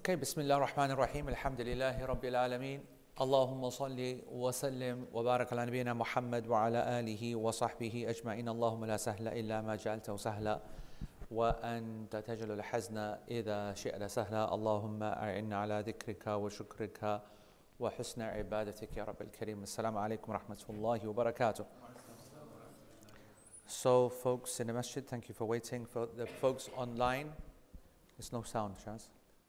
Okay, Bismillah ar-Rahman ar-Rahim, Alhamdulillahi Rabbil Alameen. Allahumma salli wa sallim wa barak ala nabiyyina Muhammad wa ala alihi wa sahbihi ajma'in. Allahumma la sahla illa ma ja'altahu sahla wa anta taj'alul hazna idha shi'ta sahla. Allahumma a'inna ala dhikrika wa shukrika wa husna ibadatika ya Rabbil Kareem. Assalamu alaikum wa rahmatullahi wa barakatuh. So, folks in the masjid, thank you for waiting. For the folks online, there's no sound, Shaz.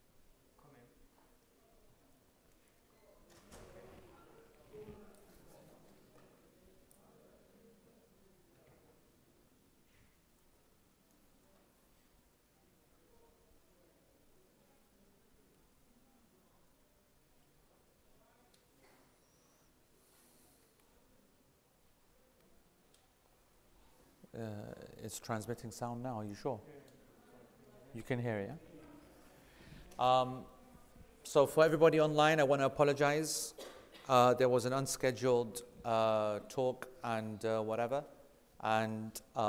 It's transmitting sound now, are you sure? You can hear it, yeah? So for everybody online, I want to apologize. There was an unscheduled talk and whatever, and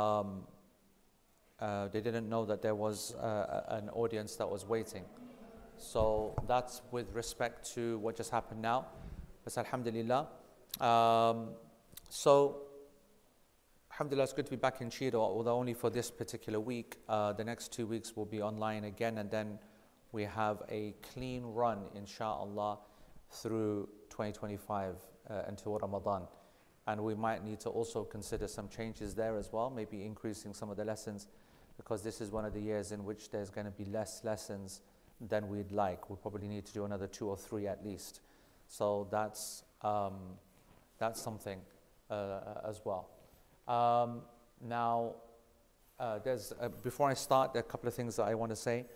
they didn't know that there was an audience that was waiting. So that's with respect to what just happened now. But alhamdulillah. Alhamdulillah, it's good to be back in Cheadle, although only for this particular week. The next 2 weeks will be online again, and then we have a clean run, inshallah, through 2025 until Ramadan. And we might need to also consider some changes there as well, maybe increasing some of the lessons, because this is one of the years in which there's going to be less lessons than we'd like. We'll probably need to do another 2 or 3 at least. So that's something as well. Now, there's before I start, there are a couple of things that I want to say.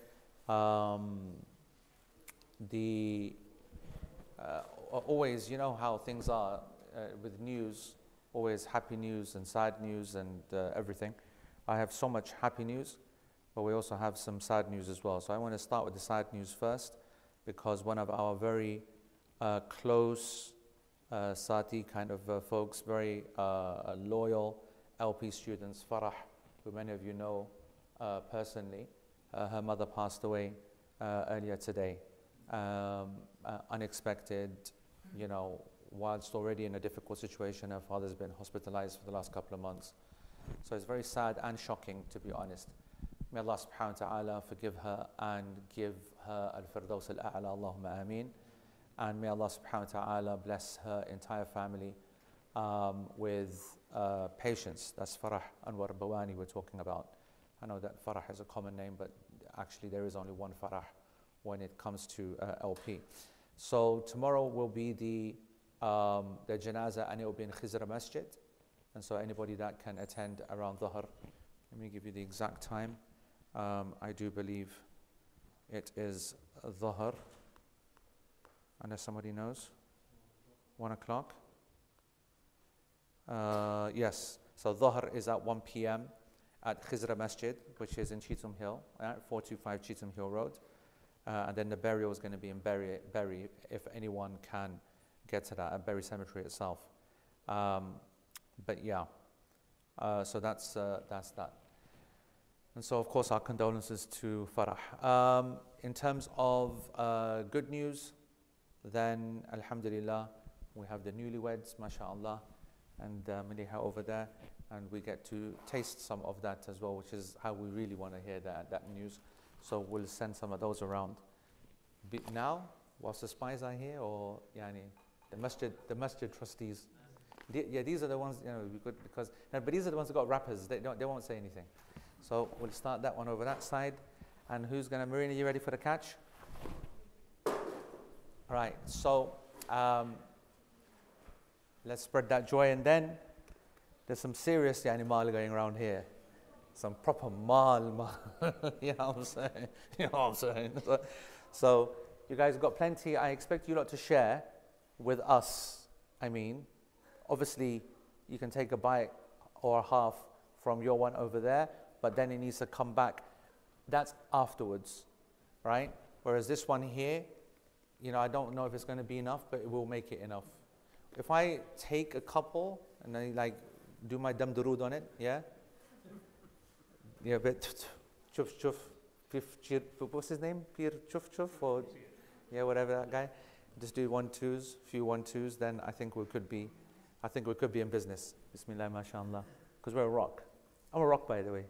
Always, you know how things are with news, always happy news and sad news and everything. I have so much happy news, but we also have some sad news as well. So I want to start with the sad news first, because one of our very close Sati kind of folks, very loyal LP students, Farah, who many of you know personally, her mother passed away earlier today. Unexpected, you know, whilst already in a difficult situation, her father's been hospitalized for the last couple of months. So it's very sad and shocking, to be honest. May Allah subhanahu wa ta'ala forgive her and give her al-firdaus al-a'la, Allahumma ameen. And may Allah subhanahu wa ta'ala bless her entire family with patience. That's Farah Anwar Bawani we're talking about. I know that Farah is a common name, but actually there is only one Farah when it comes to LP. So tomorrow will be the janazah, and it will be in Khizra Masjid. And so anybody that can attend around Dhuhr, let me give you the exact time. I do believe it is Dhuhr. Unless somebody knows. 1 o'clock. Yes. So Dhuhr is at 1 p.m. at Khizra Masjid, which is in Cheetham Hill, 425 Cheetham Hill Road. And then the burial is going to be in Bury, if anyone can get to that, at Bury Cemetery itself. But yeah, so that's that. And so, of course, our condolences to Farah. In terms of good news, then alhamdulillah, we have the newlyweds, mashallah, and Maliha over there, and we get to taste some of that as well, which is how we really want to hear that news. So we'll send some of those around. Now, whilst the spies are here, or yani, the masjid trustees. These are the ones, you know, we could, because, no, but these are the ones that got wrappers. They won't say anything. So we'll start that one over that side. And who's going to, Marina, you ready for the catch? All right, so let's spread that joy, and then there's some serious mal going around here. Some proper mal. You know what I'm saying? You know what I'm saying? So you guys have got plenty. I expect you lot to share with us. I mean, obviously, you can take a bite or a half from your one over there, but then it needs to come back. That's afterwards, right? Whereas this one here, you know, I don't know if it's going to be enough, but it will make it enough. If I take a couple and then like do my dam durood on it, yeah, but chuf chuf, What's his name? Pir Chuf Chuf or yeah, whatever that guy. Just do 1-2s, few 1-2s, then I think we could be in business. Bismillah, mashallah. Because we're a rock. I'm a rock, by the way.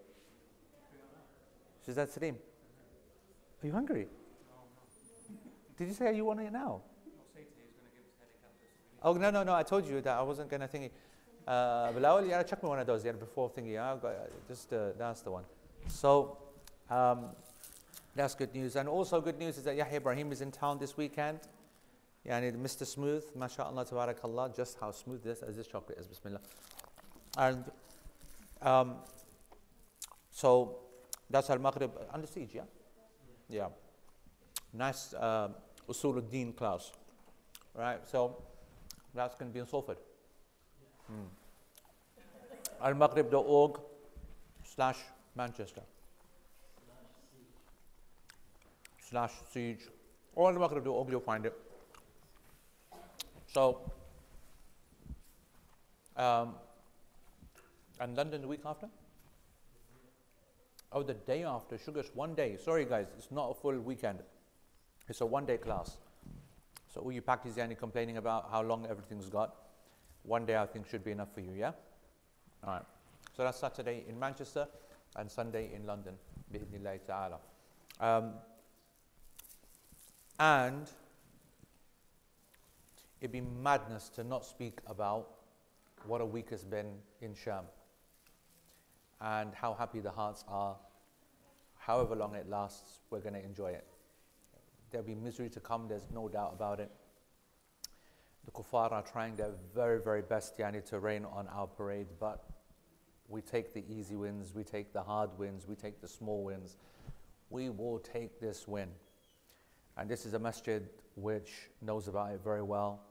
Is that Salim? Are you hungry? Did you say you want it now? Oh, no, I told you that I wasn't going to think. Bilal, yeah, chuck me one of those before thinking. That's the one. So, that's good news. And also good news is that Yahya Ibrahim is in town this weekend. Yeah, and Mr. Smooth, mashallah, tabarakallah, just how smooth this chocolate is, bismillah. And so that's Al-Maghrib under siege, yeah? Yeah. Nice Usul al-Din class, right? So that's going to be in Salford. almaghrib.org/Manchester/siege. Or almaghrib.org, you'll find it. So, and London the week after? Oh, the day after, sugars, 1 day. Sorry guys, it's not a full weekend. It's a 1-day class. So all you Pakistani complaining about how long everything's got, 1 day I think should be enough for you, yeah? All right. So that's Saturday in Manchester and Sunday in London, bi'idhnillahi ta'ala. And it'd be madness to not speak about what a week has been in Sham and how happy the hearts are. However long it lasts, we're going to enjoy it. There'll be misery to come, there's no doubt about it. The kuffar are trying their very, very best to rain on our parade, but we take the easy wins, we take the hard wins, we take the small wins. We will take this win. And this is a masjid which knows about it very well.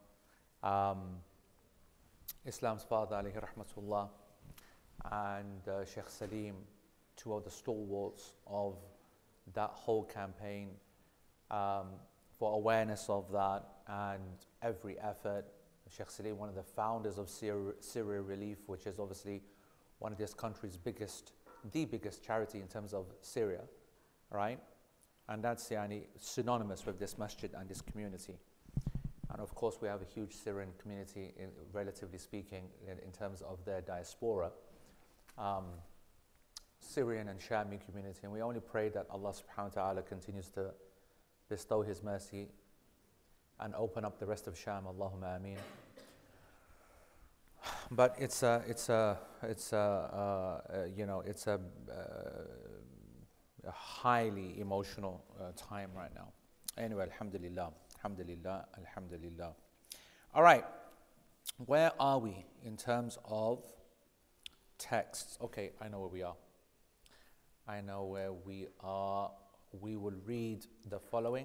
Islam's father, alayhi rahmatullah, and Sheikh Salim, two of the stalwarts of that whole campaign, for awareness of that and every effort. Sheikh Salim, one of the founders of Syria Relief, which is obviously one of this country's the biggest charity in terms of Syria, right? And that's synonymous with this masjid and this community. And of course, we have a huge Syrian community, relatively speaking, in terms of their diaspora, Syrian and Shami community. And we only pray that Allah subhanahu wa ta'ala continues to bestow His mercy and open up the rest of Sham. Allahumma ameen. But it's a highly emotional time right now. Anyway, alhamdulillah. Alhamdulillah, alhamdulillah. All right, where are we in terms of texts? Okay, I know where we are. I know where we are. We will read the following.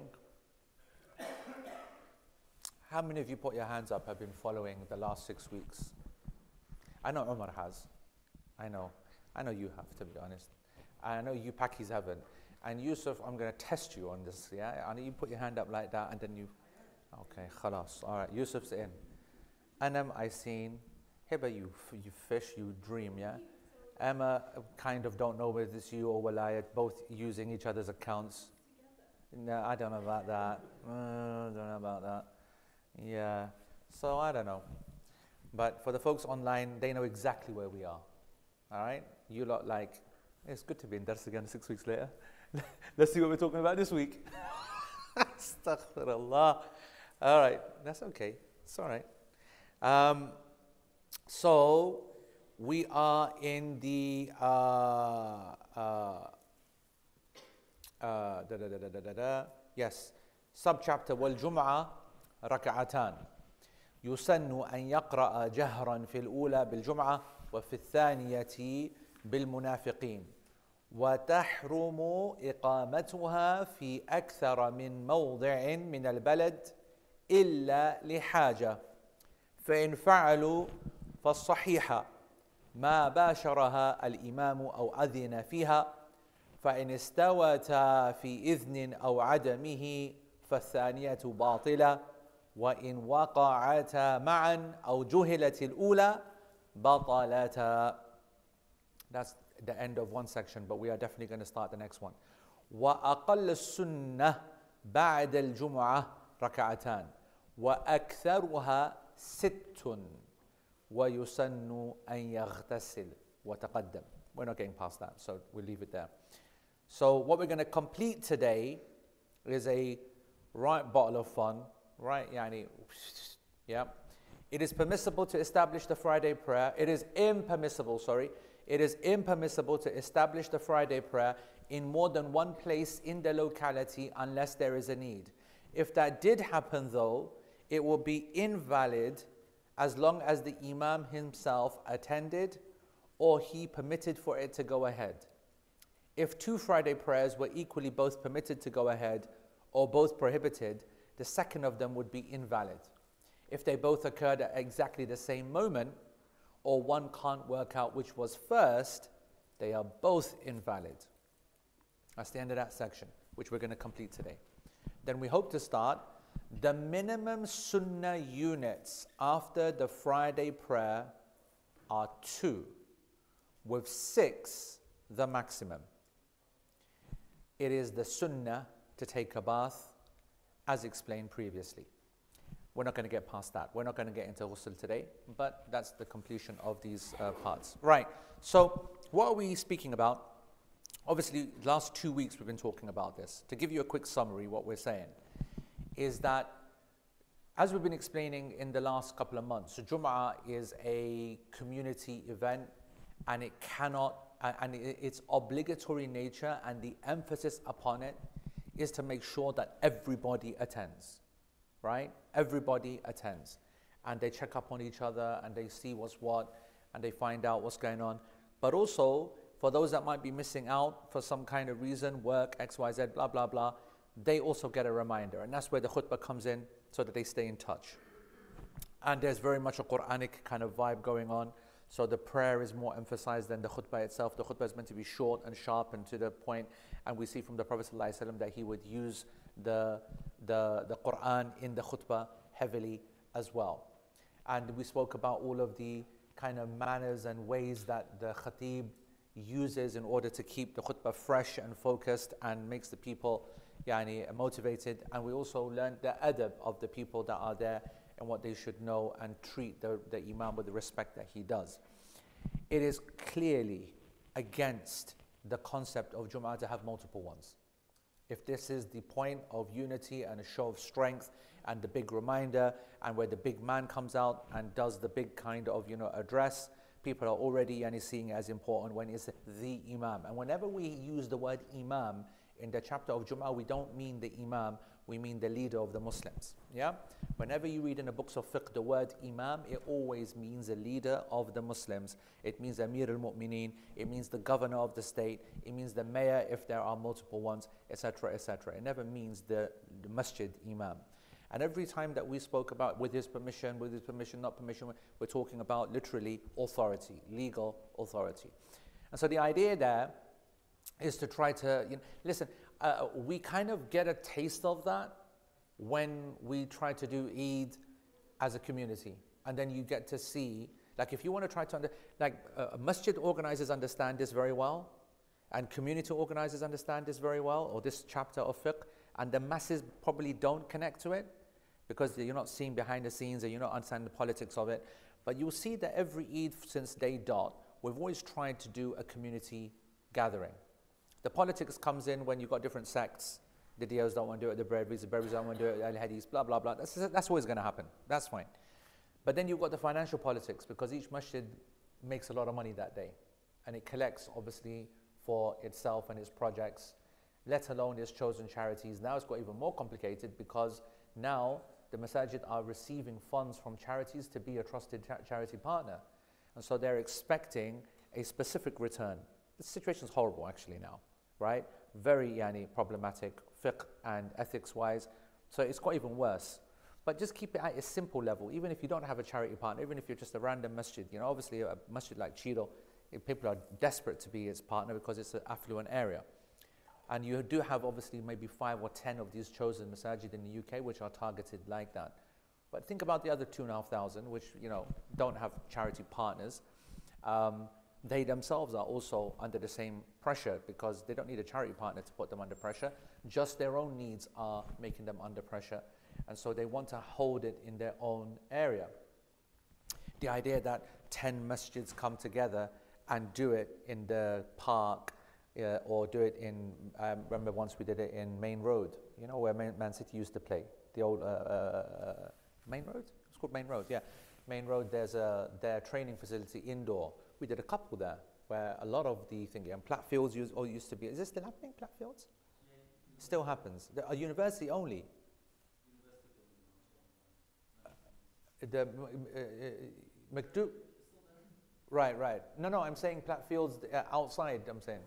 How many of you put your hands up have been following the last 6 weeks? I know Umar has. I know you have, to be honest. I know you Pakis haven't. And Yusuf, I'm going to test you on this, yeah? And you put your hand up like that, and then you... Okay, khalas. All right, Yusuf's in. Anam, I seen. Hiba, you fish, you dream, yeah? Emma, kind of don't know whether it's you or Walayat, both using each other's accounts. No, I don't know about that. I don't know about that. Yeah, so I don't know. But for the folks online, they know exactly where we are. All right? You lot like, it's good to be in Dars again 6 weeks later. Let's see what we're talking about this week. Astaghfirullah. All right, that's okay. It's all right. So we are in the yes, subchapter والجمعة ركعتان يسن أن يقرأ جهرا في الأولى بالجمعة وفي الثانية بالمنافقين وتحرم إقامتها في أكثر من موضع من البلد إلا لحاجة فإن فعلوا فالصحيحة ما باشرها الإمام أو أذن فيها فإن استوتا في إذن أو عدمه فالثانية باطلة وإن وقعتا معا أو جهلت الأولى بطلتا. That's the end of one section, but we are definitely going to start the next one. وأقل السنة بعد الجمعة ركعتان وأكثرها ست ويسن أن يغتسل وتقدم. We're not getting past that, so we'll leave it there. So what we're going to complete today is a right bottle of fun, right? Yani, yeah. It is permissible to establish the Friday prayer. It is impermissible, sorry. It is impermissible to establish the Friday prayer in more than one place in the locality unless there is a need. If that did happen though, it will be invalid as long as the Imam himself attended or he permitted for it to go ahead. If two Friday prayers were equally both permitted to go ahead or both prohibited, the second of them would be invalid. If they both occurred at exactly the same moment, or one can't work out which was first, they are both invalid. That's the end of that section, which we're going to complete today. Then we hope to start the minimum sunnah units after the Friday prayer are 2, with 6 the maximum. It is the sunnah to take a bath, as explained previously. We're not going to get past that. We're not going to get into ghusl today, but that's the completion of these parts. Right, so what are we speaking about? Obviously, the last 2 weeks we've been talking about this. To give you a quick summary, what we're saying is that, as we've been explaining in the last couple of months, Jum'ah is a community event, and it cannot, and its obligatory nature and the emphasis upon it is to make sure that everybody attends. Right? Everybody attends, and they check up on each other, and they see what's what, and they find out what's going on. But also, for those that might be missing out for some kind of reason, work, X, Y, Z, blah, blah, blah, they also get a reminder. And that's where the khutbah comes in, so that they stay in touch. And there's very much a Quranic kind of vibe going on. So the prayer is more emphasized than the khutbah itself. The khutbah is meant to be short and sharp and to the point. And we see from the Prophet ﷺ that he would use the Quran in the khutbah heavily as well. And we spoke about all of the kind of manners and ways that the khatib uses in order to keep the khutbah fresh and focused and makes the people motivated. And we also learned the adab of the people that are there and what they should know and treat the imam with the respect that he does. It is clearly against the concept of Jum'ah to have multiple ones. If this is the point of unity and a show of strength and the big reminder, and where the big man comes out and does the big kind of address, people are already seeing it as important when it's the imam. And whenever we use the word imam in the chapter of Jum'ah, we don't mean the imam, we mean the leader of the Muslims. Yeah? Whenever you read in the books of fiqh the word imam, it always means a leader of the Muslims. It means Amir al-Mu'mineen, it means the governor of the state, it means the mayor if there are multiple ones, etc., etc. It never means the masjid imam. And every time that we spoke about with his permission, not permission, we're talking about literally authority, legal authority. And so the idea there is to try to, listen, we kind of get a taste of that when we try to do Eid as a community. And then you get to see, like if you want to try to, masjid organizers understand this very well, and community organizers understand this very well, or this chapter of fiqh, and the masses probably don't connect to it, because you're not seeing behind the scenes and you're not understanding the politics of it. But you'll see that every Eid since day dot, we've always tried to do a community gathering. The politics comes in when you've got different sects. The Dios don't want to do it, the Brevis don't want to do it, the Al-Hadis, blah, blah, blah. That's always going to happen. That's fine. But then you've got the financial politics, because each masjid makes a lot of money that day. And it collects, obviously, for itself and its projects, let alone its chosen charities. Now it's got even more complicated, because now the masajid are receiving funds from charities to be a trusted charity partner. And so they're expecting a specific return. The situation is horrible actually now, right? Very problematic fiqh and ethics-wise. So it's got even worse. But just keep it at a simple level, even if you don't have a charity partner, even if you're just a random masjid. Obviously a masjid like Chido, people are desperate to be its partner because it's an affluent area. And you do have obviously maybe 5 or 10 of these chosen masajid in the UK which are targeted like that. But think about the other 2,500 which don't have charity partners. they themselves are also under the same pressure because they don't need a charity partner to put them under pressure. Just their own needs are making them under pressure. And so they want to hold it in their own area. The idea that 10 masjids come together and do it in the park or do it in, remember once we did it in Main Road, you know, where Man City used to play, the old Main Road? It's called Main Road, yeah. Main Road, there's their training facility indoor. We did a couple there where a lot of the thing, and Plattfields used to be, is this still happening, Plattfields? Yeah. Still happens. A university only. The McDo. Right. No, I'm saying Plattfields outside, I'm saying.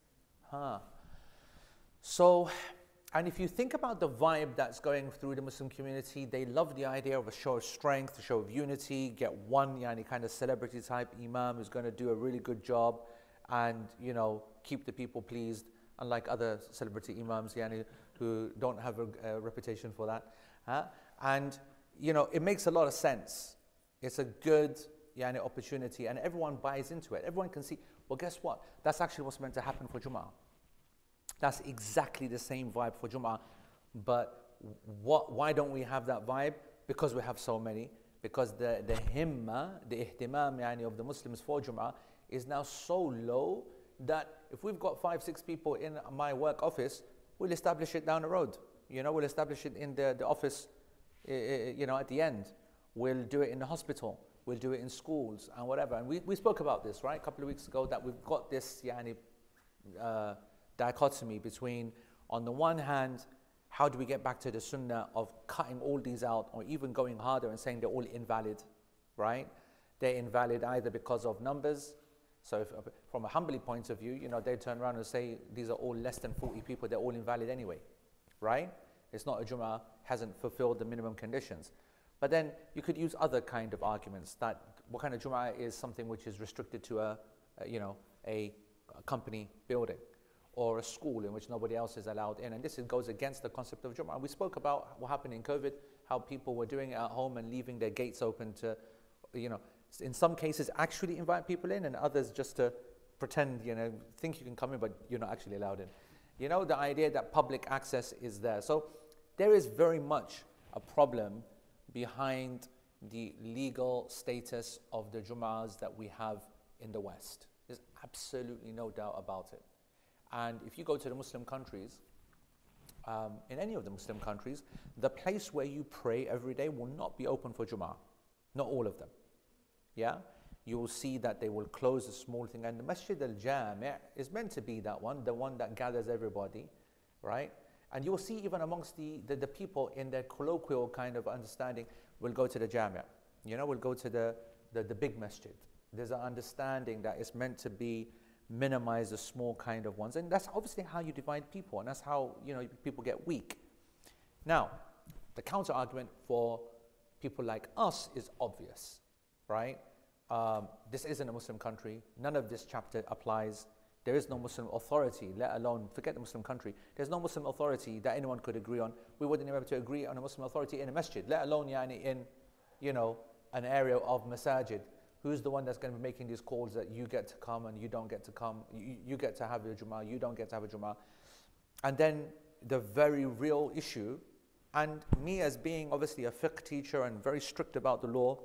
So, and if you think about the vibe that's going through the Muslim community, they love the idea of a show of strength, a show of unity, get one kind of celebrity type imam who's going to do a really good job and, you know, keep the people pleased, unlike other celebrity imams who don't have a reputation for that. And, you know, it makes a lot of sense. It's a good opportunity and everyone buys into it. Everyone can see, well, guess what? That's actually what's meant to happen for Jum'ah. That's exactly the same vibe for Jum'ah. But why don't we have that vibe? Because we have so many. Because the himma, the ihtimam of the Muslims for Jum'ah is now so low that if we've got 5-6 people in my work office, we'll establish it down the road. You know, we'll establish it in the office, you know, at the end. We'll do it in the hospital. We'll do it in schools and whatever. And we spoke about this, right, a couple of weeks ago, that we've got this dichotomy between, on the one hand, how do we get back to the sunnah of cutting all these out or even going harder and saying they're all invalid, right? They're invalid either because of numbers. So if, from a Hanbali point of view, you know, they turn around and say these are all less than 40 people, they're all invalid anyway, right? It's not a Jum'ah, hasn't fulfilled the minimum conditions. But then you could use other kind of arguments that what kind of Jum'ah is something which is restricted to a company building or a school in which nobody else is allowed in. And this goes against the concept of Jum'ah. We spoke about what happened in COVID, how people were doing it at home and leaving their gates open to, you know, in some cases actually invite people in and others just to pretend, you know, think you can come in but you're not actually allowed in. You know, the idea that public access is there. So there is very much a problem behind the legal status of the Jum'ahs that we have in the West. There's absolutely no doubt about it. And if you go to the Muslim countries, in any of the Muslim countries, the place where you pray every day will not be open for Jum'ah. Not all of them. Yeah? You will see that they will close a small thing. And the Masjid al-Jami' is meant to be that one, the one that gathers everybody, right? And you'll see even amongst the people in their colloquial kind of understanding, will go to the Jami'. You know, we'll go to the big masjid. There's an understanding that it's meant to be minimize the small kind of ones. And that's obviously how you divide people. And that's how, you know, people get weak. Now, the counter argument for people like us is obvious, right? This isn't a Muslim country. None of this chapter applies. There is no Muslim authority, let alone, forget the Muslim country. There's no Muslim authority that anyone could agree on. We wouldn't be able to agree on a Muslim authority in a masjid, let alone in, you know, an area of masajid. Who's the one that's going to be making these calls that you get to come and you don't get to come? You get to have a Jum'ah, you don't get to have a Jum'ah. And then the very real issue, and me as being obviously a fiqh teacher and very strict about the law,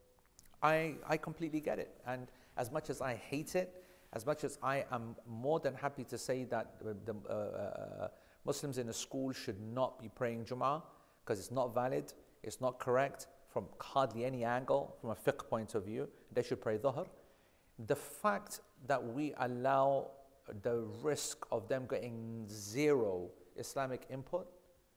I completely get it. And as much as I hate it, as much as I am more than happy to say that the Muslims in a school should not be praying Jum'ah because it's not valid, it's not correct from hardly any angle, from a fiqh point of view, they should pray Dhuhr. The fact that we allow the risk of them getting zero Islamic input,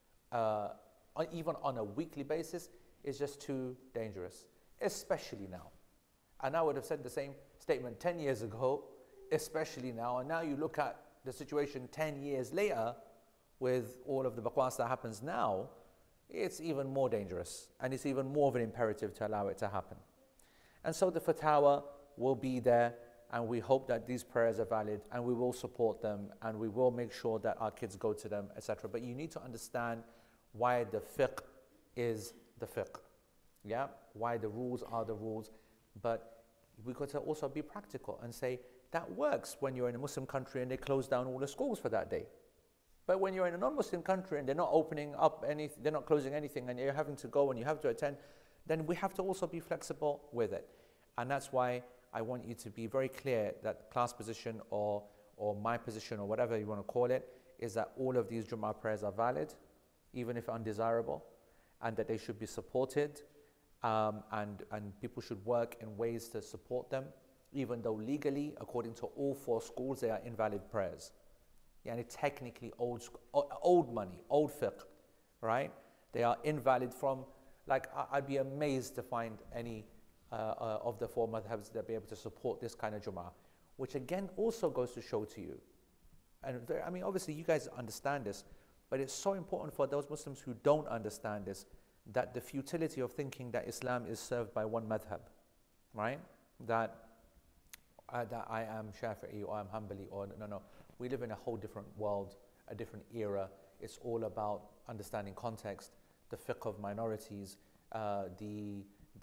even on a weekly basis, is just too dangerous, especially now. And I would have said the same statement 10 years ago, especially now. And now you look at the situation 10 years later with all of the baqwas that happens now, it's even more dangerous and it's even more of an imperative to allow it to happen. And so the fatwa will be there and we hope that these prayers are valid and we will support them and we will make sure that our kids go to them, etc. But you need to understand why the fiqh is the fiqh. Yeah, why the rules are the rules. But we've got to also be practical and say that works when you're in a Muslim country and they close down all the schools for that day. But when you're in a non-Muslim country and they're not opening up anything, they're not closing anything, and you're having to go and you have to attend, then we have to also be flexible with it. And that's why I want you to be very clear that class position or my position or whatever you want to call it is that all of these Jum'ah prayers are valid, even if undesirable, and that they should be supported, and people should work in ways to support them, even though legally, according to all 4 schools, they are invalid prayers. Yani technically old money, old fiqh, right? They are invalid from, like, I'd be amazed to find any of the 4 madhabs that be able to support this kind of Jum'ah, which again also goes to show to you, and I mean, obviously you guys understand this, but it's so important for those Muslims who don't understand this, that the futility of thinking that Islam is served by one madhab, right? That I am Shafi'i or I'm Hanbali, or no. We live in a whole different world, a different era. It's all about understanding context, the fiqh of minorities, the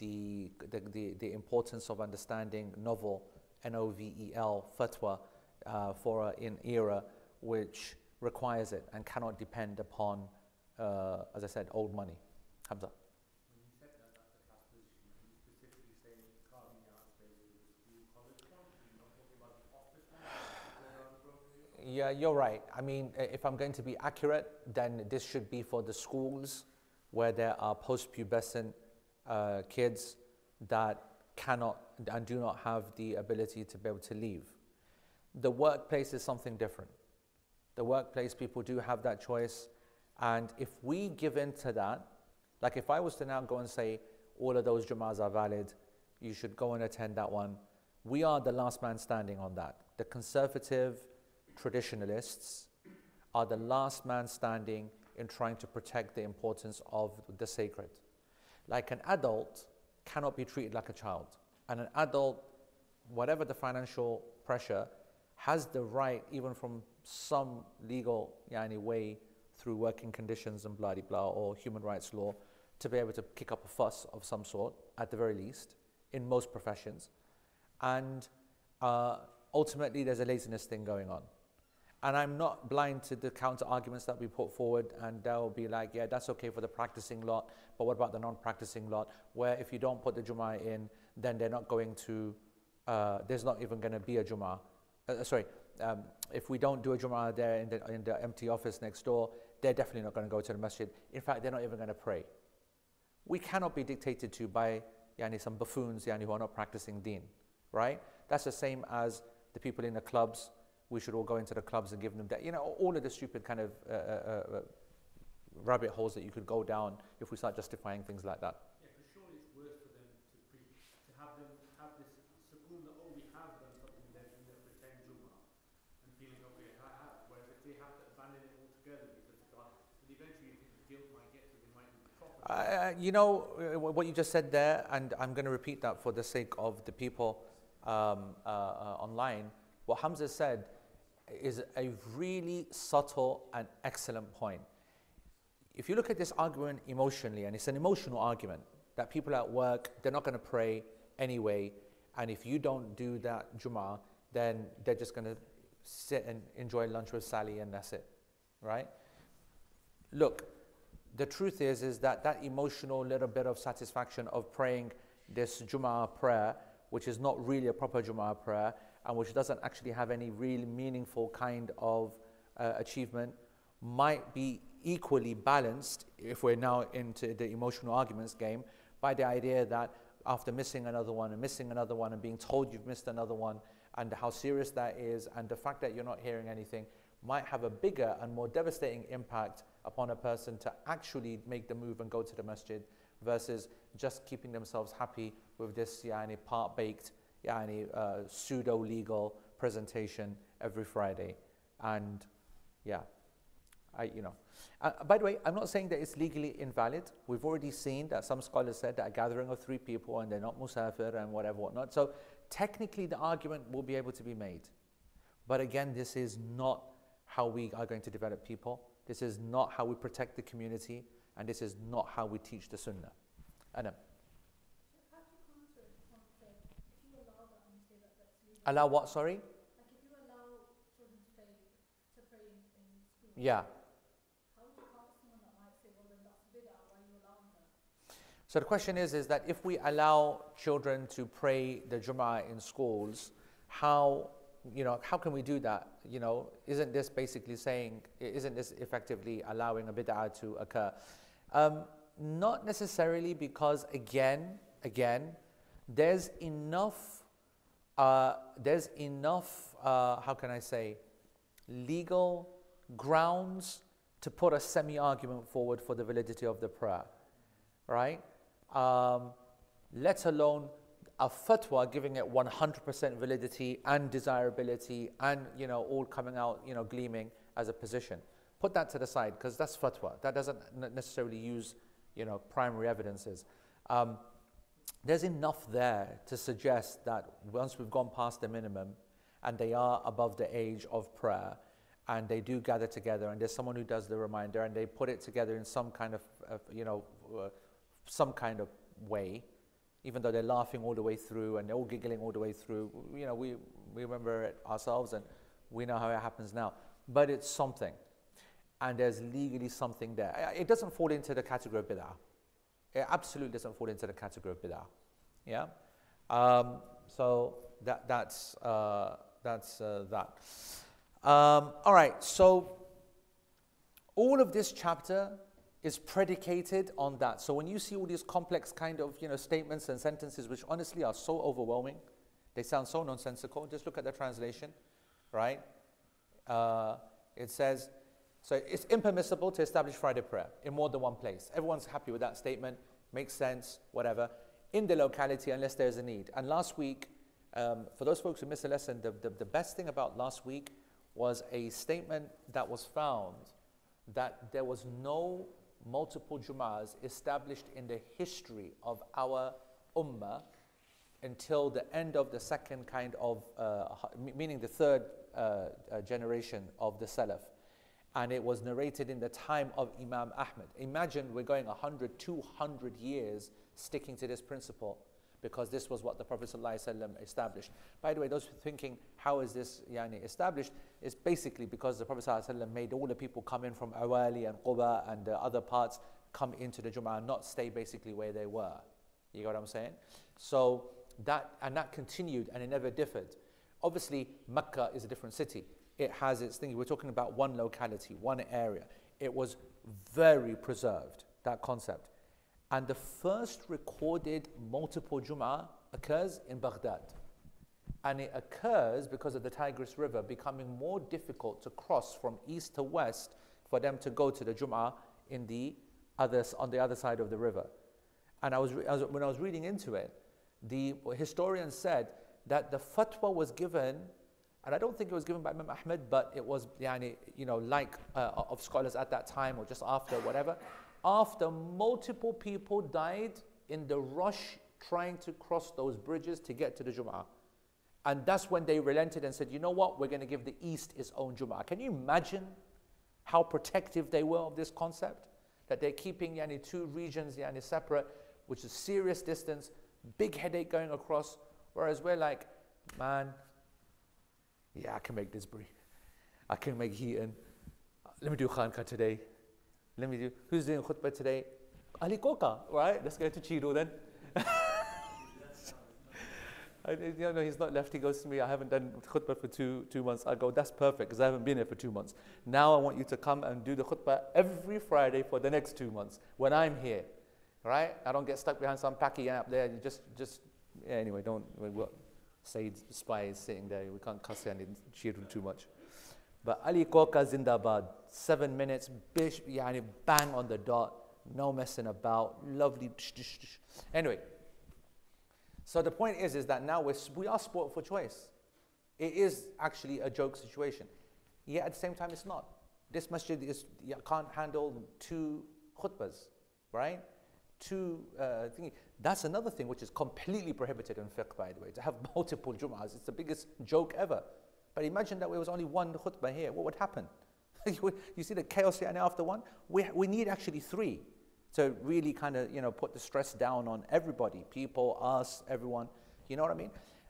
importance of understanding novel, novel, fatwa, for an era which requires it and cannot depend upon, as I said, old money. Hamza. When you said that that's the class position, are you specifically saying carving out spaces with the school college one? You're not talking about the office one? Yeah, you're right. I mean, if I'm going to be accurate, then this should be for the schools where there are post-pubescent kids that cannot and do not have the ability to be able to leave. The workplace is something different. The workplace, people do have that choice, and if we give in to that, like if I was to now go and say all of those Jum'ahs are valid, you should go and attend that one, we are the last man standing on that. The conservative traditionalists are the last man standing in trying to protect the importance of the sacred. Like an adult cannot be treated like a child, and an adult, whatever the financial pressure, has the right, even from some legal way, through working conditions and blah blah or human rights law, to be able to kick up a fuss of some sort, at the very least, in most professions. And ultimately there's a laziness thing going on. And I'm not blind to the counter arguments that we put forward, and they'll be like, yeah, that's okay for the practicing lot, but what about the non-practicing lot, where if you don't put the Jum'ah in, then they're not going to, there's not even going to be a Jum'ah. If we don't do a Jum'ah there in the empty office next door, they're definitely not going to go to the masjid. In fact, they're not even going to pray. We cannot be dictated to by some buffoons who are not practicing deen, right? That's the same as the people in the clubs. We should all go into the clubs and give them that, all of the stupid kind of rabbit holes that you could go down if we start justifying things like that. Yeah, because surely it's worse for them to have them have this sukoon that, oh, we have done something there in the pretend Jum'ah and feeling, okay, I have. Whereas if they have to abandon it altogether because they can't, then eventually you think the guilt might get to them, might be proper. What you just said there, and I'm going to repeat that for the sake of the people online. What Hamza said is a really subtle and excellent point. If you look at this argument emotionally, and it's an emotional argument, that people at work, they're not going to pray anyway, and if you don't do that Jum'ah, then they're just going to sit and enjoy lunch with Sally and that's it, right? Look, the truth is that emotional little bit of satisfaction of praying this Jum'ah prayer, which is not really a proper Jum'ah prayer, and which doesn't actually have any really meaningful kind of achievement, might be equally balanced, if we're now into the emotional arguments game, by the idea that after missing another one and being told you've missed another one, and how serious that is, and the fact that you're not hearing anything, might have a bigger and more devastating impact upon a person to actually make the move and go to the masjid, versus just keeping themselves happy with this part-baked, pseudo-legal presentation every Friday. And by the way, I'm not saying that it's legally invalid. We've already seen that some scholars said that a gathering of 3 people and they're not musafir and whatnot. So technically the argument will be able to be made. But again, this is not how we are going to develop people. This is not how we protect the community, and this is not how we teach the Sunnah. Anna. How do you counter the point that if you allow Allow what, sorry? Like if you allow children to pray in school, Yeah. how would you counsel someone that might say, well then that's bid'ah, why are you allowing that? So the question is that if we allow children to pray the Jum'ah in schools, how can we do that? Isn't this basically saying, isn't this effectively allowing a bid'ah to occur? Not necessarily, because again, there's enough, how can I say, legal grounds to put a semi-argument forward for the validity of the prayer, right? Let alone a fatwa giving it 100% validity and desirability and, all coming out, gleaming as a position. Put that to the side, because that's fatwa. That doesn't necessarily use, primary evidences. There's enough there to suggest that once we've gone past the minimum and they are above the age of prayer and they do gather together and there's someone who does the reminder and they put it together in some kind of, some kind of way, even though they're laughing all the way through and they're all giggling all the way through, we remember it ourselves and we know how it happens now. But it's something, and there's legally something there. It doesn't fall into the category of bid'ah. It absolutely doesn't fall into the category of bid'ah. Yeah. So that's that. All right. So all of this chapter is predicated on that. So when you see all these complex kind of statements and sentences, which honestly are so overwhelming, they sound so nonsensical. Just look at the translation, right? It says, so it's impermissible to establish Friday prayer in more than one place. Everyone's happy with that statement, makes sense, whatever, in the locality unless there's a need. And last week, for those folks who missed the lesson, the best thing about last week was a statement that was found that there was no multiple Jum'ahs established in the history of our ummah until the end of the second kind of, meaning the third generation of the Salaf. And it was narrated in the time of Imam Ahmad. Imagine we're going 100, 200 years sticking to this principle, because this was what the Prophet ﷺ established. By the way, those thinking, how is this established? It's basically because the Prophet ﷺ made all the people come in from Awali and Quba and the other parts come into the Jum'ah and not stay basically where they were. You got what I'm saying? So that continued and it never differed. Obviously, Mecca is a different city. It has its thing. We're talking about one locality, one area. It was very preserved, that concept. And the first recorded multiple Jum'ah occurs in Baghdad. And it occurs because of the Tigris River becoming more difficult to cross from east to west for them to go to the Jum'ah on the other side of the river. And when I was reading into it, the historian said that the fatwa was given, and I don't think it was given by Imam Ahmad, but it was of scholars at that time or just after, whatever, after multiple people died in the rush trying to cross those bridges to get to the Jum'ah. And that's when they relented and said, you know what, we're going to give the East its own Jum'ah. Can you imagine how protective they were of this concept? That they're keeping two regions separate, which is serious distance, big headache going across, whereas we're like, man, yeah, I can make this brie. I can make Heaton. Let me do Khanka today. Who's doing khutbah today? Ali Koka, right? Let's go to Chido then. He's not left. He goes to me, I haven't done khutbah for two months. I go, that's perfect, because I haven't been here for 2 months. Now I want you to come and do the khutbah every Friday for the next 2 months when I'm here, right? I don't get stuck behind some packy app there. You just anyway, we'll say spies sitting there. We can't cuss and cheer too much. But Ali Koka Zindabad, 7 minutes, bang on the dot, no messing about, lovely. Anyway, so the point is that now we are sport for choice. It is actually a joke situation. Yet at the same time, it's not. This masjid can't handle 2 khutbahs, right? 2 thingy. That's another thing which is completely prohibited in fiqh, by the way, to have multiple Jum'ahs. It's the biggest joke ever. But imagine that there was only 1 khutbah here. What would happen? You see the chaos here after 1? We need actually 3 to really kind of, put the stress down on everybody, people, us, everyone. You know what I mean?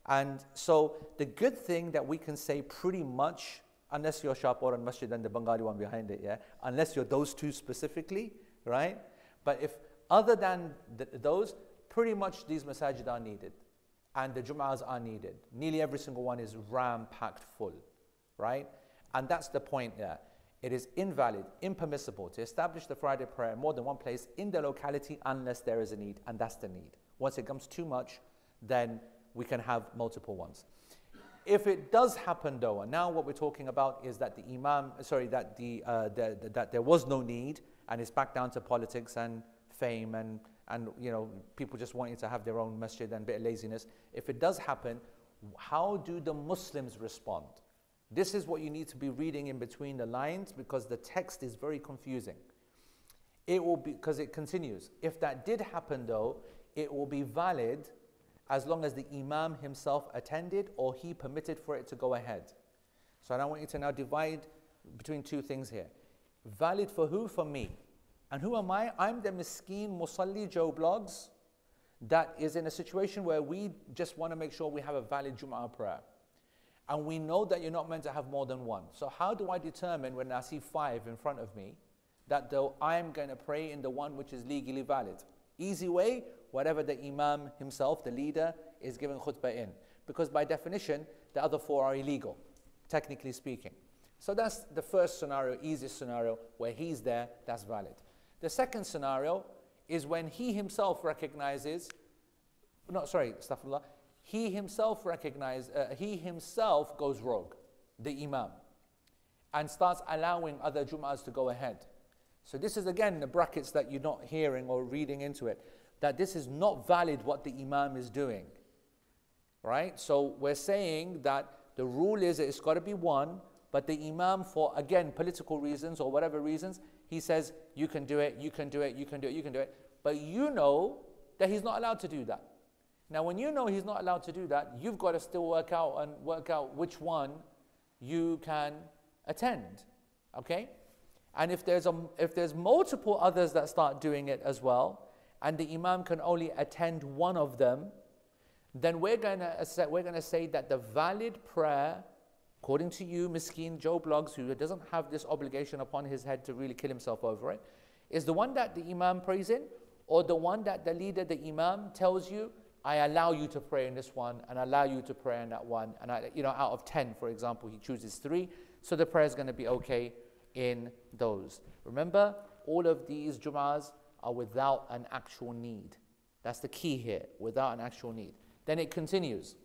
And so the good thing that we can say pretty much, unless you're Shahpur Masjid and the Bengali one behind it, yeah, unless you're those two specifically, right? But if other than those, pretty much these masajid are needed and the Jum'ahs are needed. Nearly every single one is ram-packed full, right? And that's the point there. It is invalid, impermissible to establish the Friday prayer in more than one place in the locality unless there is a need, and that's the need. Once it becomes too much, then we can have multiple ones. If it does happen though, and now what we're talking about is that the imam, that there was no need, and it's back down to politics and fame and people just wanting to have their own masjid and a bit of laziness. If it does happen, how do the Muslims respond? This is what you need to be reading in between the lines, because the text is very confusing. It will be, because it continues. If that did happen though, it will be valid as long as the imam himself attended or he permitted for it to go ahead. So I want you to now divide between two things here. Valid for who? For me. And who am I? I'm the miskeen Musalli Joe Blogs that is in a situation where we just want to make sure we have a valid Jum'ah prayer. And we know that you're not meant to have more than one. So how do I determine when I see 5 in front of me that though I'm going to pray in the one which is legally valid? Easy way, whatever the imam himself, the leader, is giving khutbah in. Because by definition, the other 4 are illegal, technically speaking. So that's the first scenario, easiest scenario, where he's there, that's valid. The second scenario is when he himself recognizes, astaghfirullah, he himself goes rogue, the imam, and starts allowing other Jum'ahs to go ahead. So this is again the brackets that you're not hearing or reading into it, that this is not valid what the imam is doing, right? So we're saying that the rule is that it's got to be one, but the imam, for again political reasons or whatever reasons, he says you can do it, you can do it, you can do it, you can do it, but you know that he's not allowed to do that. Now when you know he's not allowed to do that, you've got to still work out which one you can attend, okay? And if there's multiple others that start doing it as well, and the imam can only attend one of them, then we're going to say that the valid prayer, according to you, Miskeen Joe Blogs, who doesn't have this obligation upon his head to really kill himself over it, is the one that the imam prays in, or the one that the leader, the imam, tells you, I allow you to pray in this one, and I allow you to pray in that one, and out of 10, for example, he chooses 3, so the prayer is going to be okay in those. Remember, all of these Jum'ahs are without an actual need. That's the key here, without an actual need. Then it continues.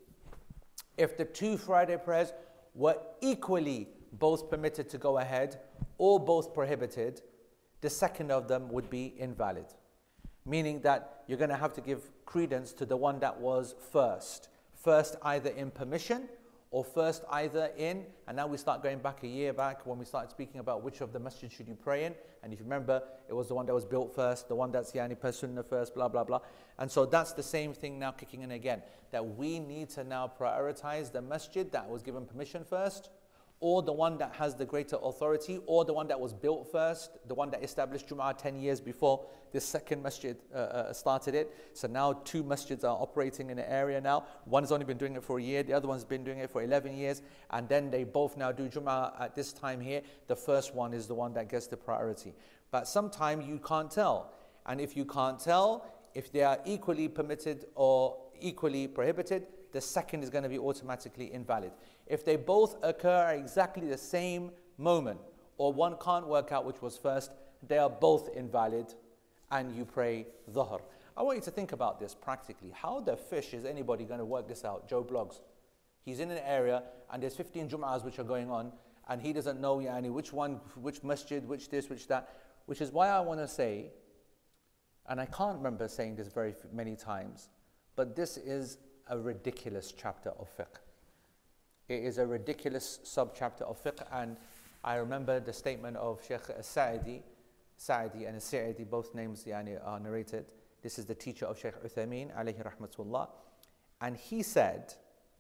If the 2 Friday prayers were equally both permitted to go ahead or both prohibited, the second of them would be invalid. Meaning that you're going to have to give credence to the one that was first. First either in permission or first either in, and now we start going back a year back when we started speaking about which of the masjid should you pray in. And if you remember, it was the one that was built first, the one that's per sunnah first, blah, blah, blah. And so that's the same thing now kicking in again, that we need to now prioritize the masjid that was given permission first, or the one that has the greater authority, or the one that was built first, the one that established Jum'ah 10 years before this second masjid started it. So now 2 masjids are operating in the area now. One has only been doing it for a year, the other one's been doing it for 11 years, and then they both now do Jum'ah at this time here. The first one is the one that gets the priority. But sometimes you can't tell. And if you can't tell, if they are equally permitted or equally prohibited, the second is going to be automatically invalid. If they both occur at exactly the same moment, or one can't work out which was first, they are both invalid, and you pray Dhuhr. I want you to think about this practically. How the fish is anybody going to work this out? Joe Blogs. He's in an area, and there's 15 Jum'ahs which are going on, and he doesn't know which one, which masjid, which this, which that, which is why I want to say, and I can't remember saying this very many times, but this is a ridiculous chapter of fiqh. It is a ridiculous sub-chapter of fiqh, and I remember the statement of Sheikh Sa'idi and Sa'idi, both names are narrated. This is the teacher of Sheikh Uthaymeen, alayhi rahmatullah. And he said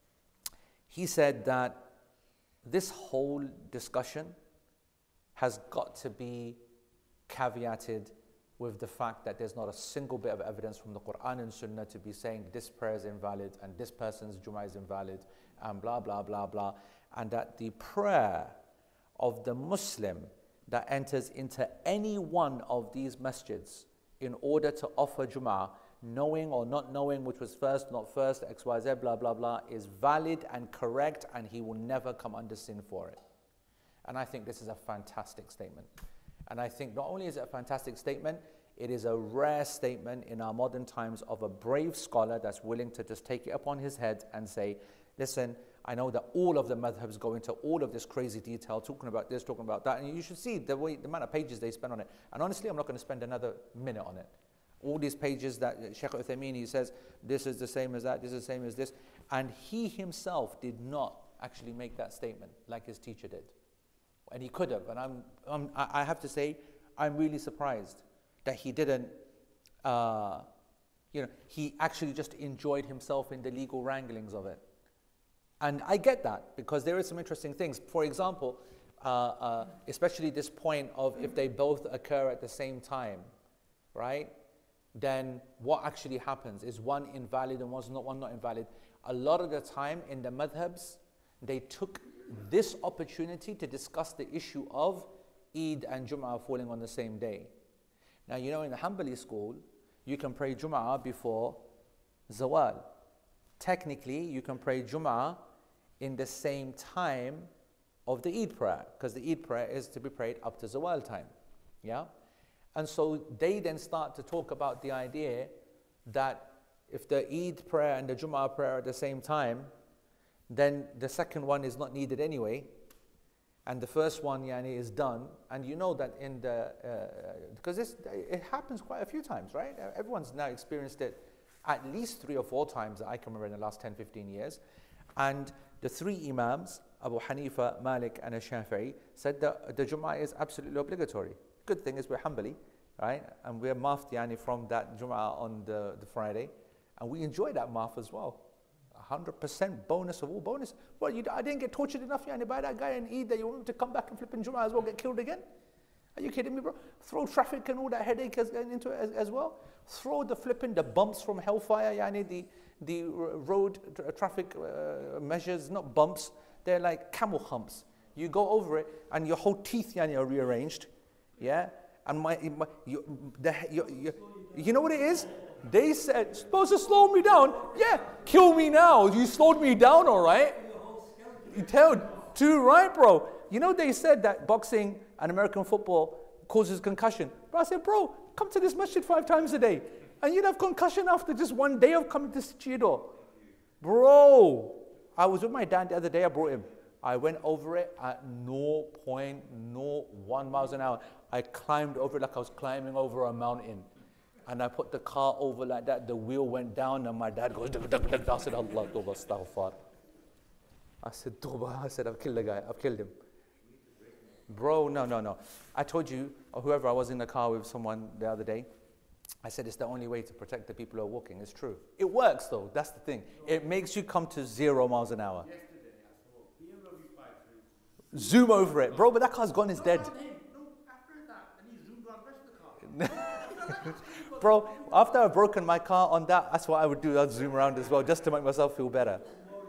that this whole discussion has got to be caveated with the fact that there's not a single bit of evidence from the Quran and Sunnah to be saying this prayer is invalid and this person's Jum'ah is invalid and blah, blah, blah, blah. And that the prayer of the Muslim that enters into any one of these masjids in order to offer Jum'ah, knowing or not knowing which was first, not first, XYZ, blah, blah, blah, is valid and correct, and he will never come under sin for it. And I think this is a fantastic statement. And I think not only is it a fantastic statement, it is a rare statement in our modern times of a brave scholar that's willing to just take it upon his head and say, listen, I know that all of the madhabs go into all of this crazy detail, talking about this, talking about that, and you should see the amount of pages they spend on it. And honestly, I'm not going to spend another minute on it. All these pages that Shaykh Uthaymeen, he says, this is the same as that, this is the same as this. And he himself did not actually make that statement like his teacher did. And he could have. And I have to say, I'm really surprised that he didn't, he actually just enjoyed himself in the legal wranglings of it. And I get that, because there are some interesting things. For example, especially this point of if they both occur at the same time, right? Then what actually happens? Is one invalid and one not invalid? A lot of the time in the madhabs, they took this opportunity to discuss the issue of Eid and Jum'ah falling on the same day. Now, you know, in the Hanbali school, you can pray Jum'ah before Zawal. Technically, you can pray Jum'ah in the same time of the Eid prayer, because the Eid prayer is to be prayed up to Zawal time. Yeah? And so they then start to talk about the idea that if the Eid prayer and the Jum'ah prayer are at the same time, then the second one is not needed anyway, and the first one is done. And you know that in the, because it happens quite a few times, right? Everyone's now experienced it at least 3 or 4 times that I can remember in the last 10, 15 years. And the 3 Imams, Abu Hanifa, Malik and Shafi'i, said that the Jum'ah is absolutely obligatory. Good thing is we're Hanbali, right? And we're mafti from that Jum'ah on the Friday. And we enjoy that maf as well. 100% bonus of all bonus. Well, I didn't get tortured enough by that guy in Eid that you want me to come back and flip in Jum'ah as well, get killed again? Are you kidding me, bro? Throw traffic and all that headache into it as well. Throw the bumps from hellfire, the road traffic measures, not bumps, they're like camel humps. You go over it and your whole teeth are rearranged. Yeah? And you know what it is? They said, supposed to slow me down? Yeah, kill me now. You slowed me down, all right? You tell, too right, bro. You know they said that boxing and American football causes concussion. Bro, I said, bro, come to this masjid 5 times a day. And you'd have concussion after just 1 day of coming to Chido. Bro, I was with my dad the other day, I brought him. I went over it at 0.01 miles an hour. I climbed over it like I was climbing over a mountain. And I put the car over like that, the wheel went down, and my dad goes, I said, Allah, Tawbah, astaghfar. I said, Tawbah, I've killed the guy, I've killed him. Bro, no. I told you, or whoever, I was in the car with someone the other day, I said it's the only way to protect the people who are walking. It's true. It works though, that's the thing. It makes you come to 0 miles an hour. Yesterday I saw BMW 5 Zoom over it. Bro, but that car's gone, it's dead. No, after that, and he zoomed around the rest of the car. Bro, after I've broken my car on that, that's what I would do. I'd zoom around as well, just to make myself feel better.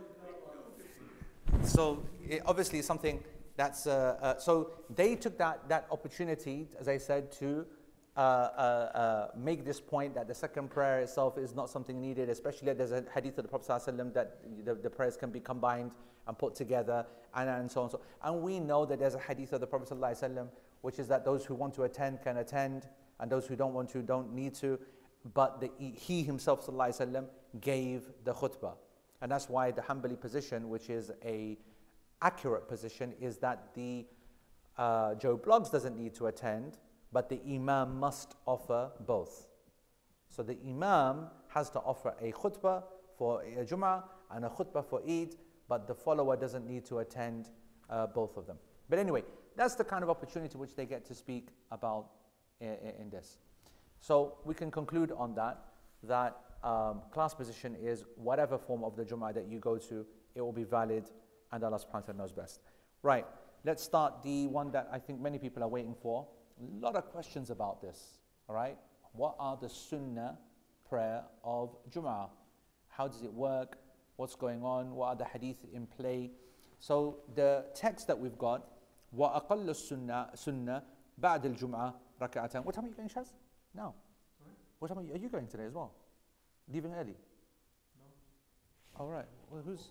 So, obviously, it's something that's... so, they took that opportunity, as I said, to make this point that the second prayer itself is not something needed, especially that there's a hadith of the Prophet ﷺ that the prayers can be combined and put together, and so on and so on. And we know that there's a hadith of the Prophet ﷺ, which is that those who want to attend can attend, and those who don't want to don't need to. But he himself ﷺ gave the khutbah. And that's why the Hanbali position, which is a accurate position, is that the Joe Bloggs doesn't need to attend, but the Imam must offer both. So the Imam has to offer a khutbah for a Jum'ah and a khutbah for Eid, but the follower doesn't need to attend both of them. But anyway, that's the kind of opportunity which they get to speak about in this. So we can conclude on that class position is whatever form of the Jum'ah that you go to, it will be valid, and Allah subhanahu wa ta'ala knows best. Right, let's start the one that I think many people are waiting for. A lot of questions about this, All right? What are the sunnah prayer of Jum'ah? How does it work? What's going on? What are the hadith in play? So the text that we've got, وَأَقَلُّ السُنَّةِ بَعْدَ الْجُمْعَةِ رَكَعَتَانِ. What time are you going, Shaz? No. Sorry? What time are you going today as well? Leaving early? No. All right. Well, who's...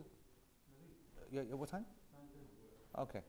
what time? 9:30. Okay.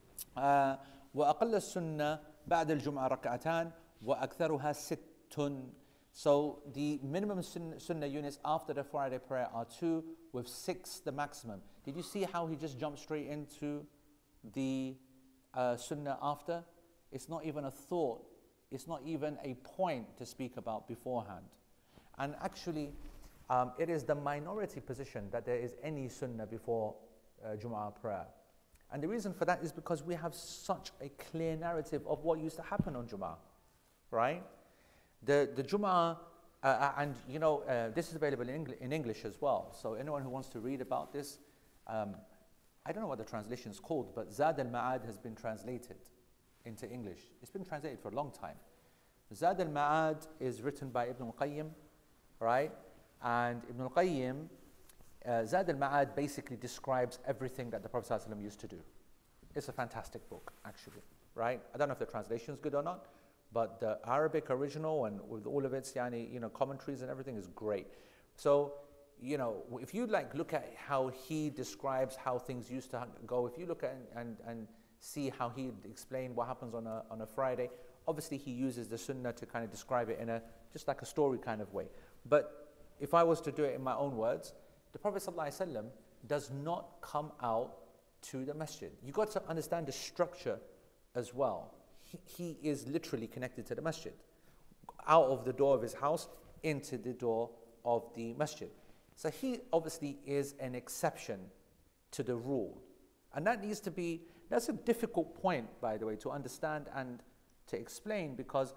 وأقل السنة بعد الجمعة ركعتان وأكثرها ست. So the minimum sunnah units after the Friday prayer are 2, with 6 the maximum. Did you see how he just jumped straight into the sunnah after? It's not even a thought. It's not even a point to speak about beforehand. And actually, it is the minority position that there is any sunnah before Jum'ah prayer. And the reason for that is because we have such a clear narrative of what used to happen on Jum'ah, right? The Jum'ah, and you know, this is available in English as well. So anyone who wants to read about this, I don't know what the translation is called, but Zad al-Ma'ad has been translated into English. It's been translated for a long time. Zad al-Ma'ad is written by Ibn al-Qayyim, right? And Ibn al-Qayyim, Zad al-Ma'ad basically describes everything that the Prophet ﷺ used to do. It's a fantastic book, actually, right? I don't know if the translation is good or not, but the Arabic original and with all of its commentaries and everything is great. So, you know, if you look at how he describes how things used to go, if you look at and see how he explained what happens on a Friday, obviously he uses the Sunnah to kind of describe it in just like a story kind of way. But if I was to do it in my own words, the Prophet ﷺ does not come out to the masjid. You got to understand the structure as well. He is literally connected to the masjid, out of the door of his house into the door of the masjid. So he obviously is an exception to the rule. And that's a difficult point, by the way, to understand and to explain, because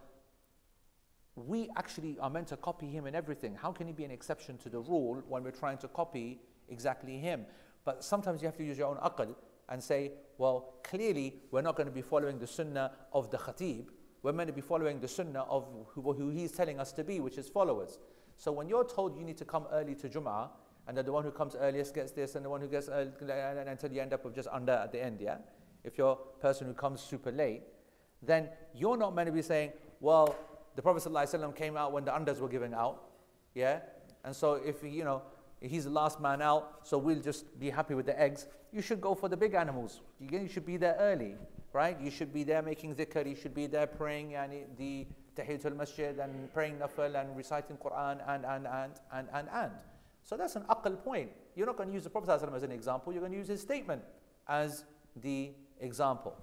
we actually are meant to copy him in everything. How can he be an exception to the rule when we're trying to copy exactly him? But sometimes you have to use your own aql and say, well, clearly we're not going to be following the sunnah of the khatib. We're meant to be following the sunnah of who he's telling us to be, which is followers. So when you're told you need to come early to Jum'ah, and that the one who comes earliest gets this, and the one who gets early, until you end up with just under at the end, yeah? If you're a person who comes super late, then you're not meant to be saying, well, the Prophet ﷺ came out when the unders were giving out, yeah? And so if, he's the last man out, so we'll just be happy with the eggs. You should go for the big animals. You should be there early, right? You should be there making dhikr, you should be there praying the Tahiyatul Masjid and praying nafil and reciting Quran and. So that's an aql point. You're not going to use the Prophet ﷺ as an example, you're going to use his statement as the example.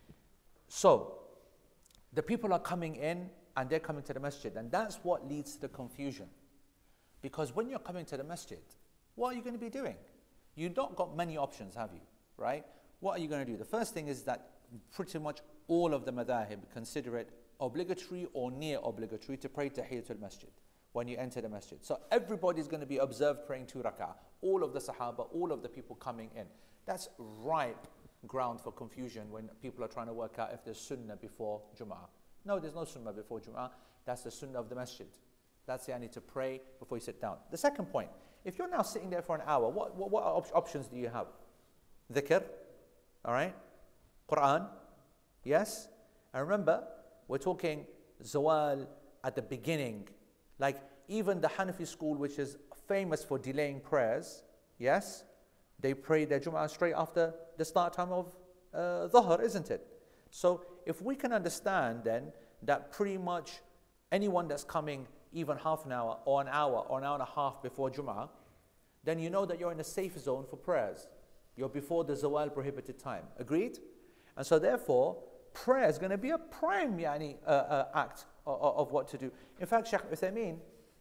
So, the people are coming in and they're coming to the masjid, and that's what leads to the confusion. Because when you're coming to the masjid, what are you going to be doing? You've not got many options, have you? Right? What are you going to do? The first thing is that pretty much all of the madhahib consider it obligatory or near obligatory to pray Tahiyatul Masjid when you enter the masjid. So everybody's going to be observed praying 2 rak'ah. All of the sahaba, all of the people coming in. That's ripe ground for confusion when people are trying to work out if there's sunnah before Jum'ah. No, there's no sunnah before Jum'ah. That's the sunnah of the masjid. That's the I need to pray before you sit down. The second point, if you're now sitting there for an hour, what options do you have? Dhikr, all right? Quran, yes? And remember, we're talking zawal at the beginning. Like even the Hanafi school, which is famous for delaying prayers, yes? They pray their Jum'ah straight after the start time of Dhuhr, isn't it? So if we can understand then that pretty much anyone that's coming even half an hour or an hour or an hour and a half before Jum'ah, then you know that you're in a safe zone for prayers. You're before the Zawal prohibited time. Agreed? And so therefore, prayer is going to be a prime act of what to do. In fact, Shaykh Uthaymeen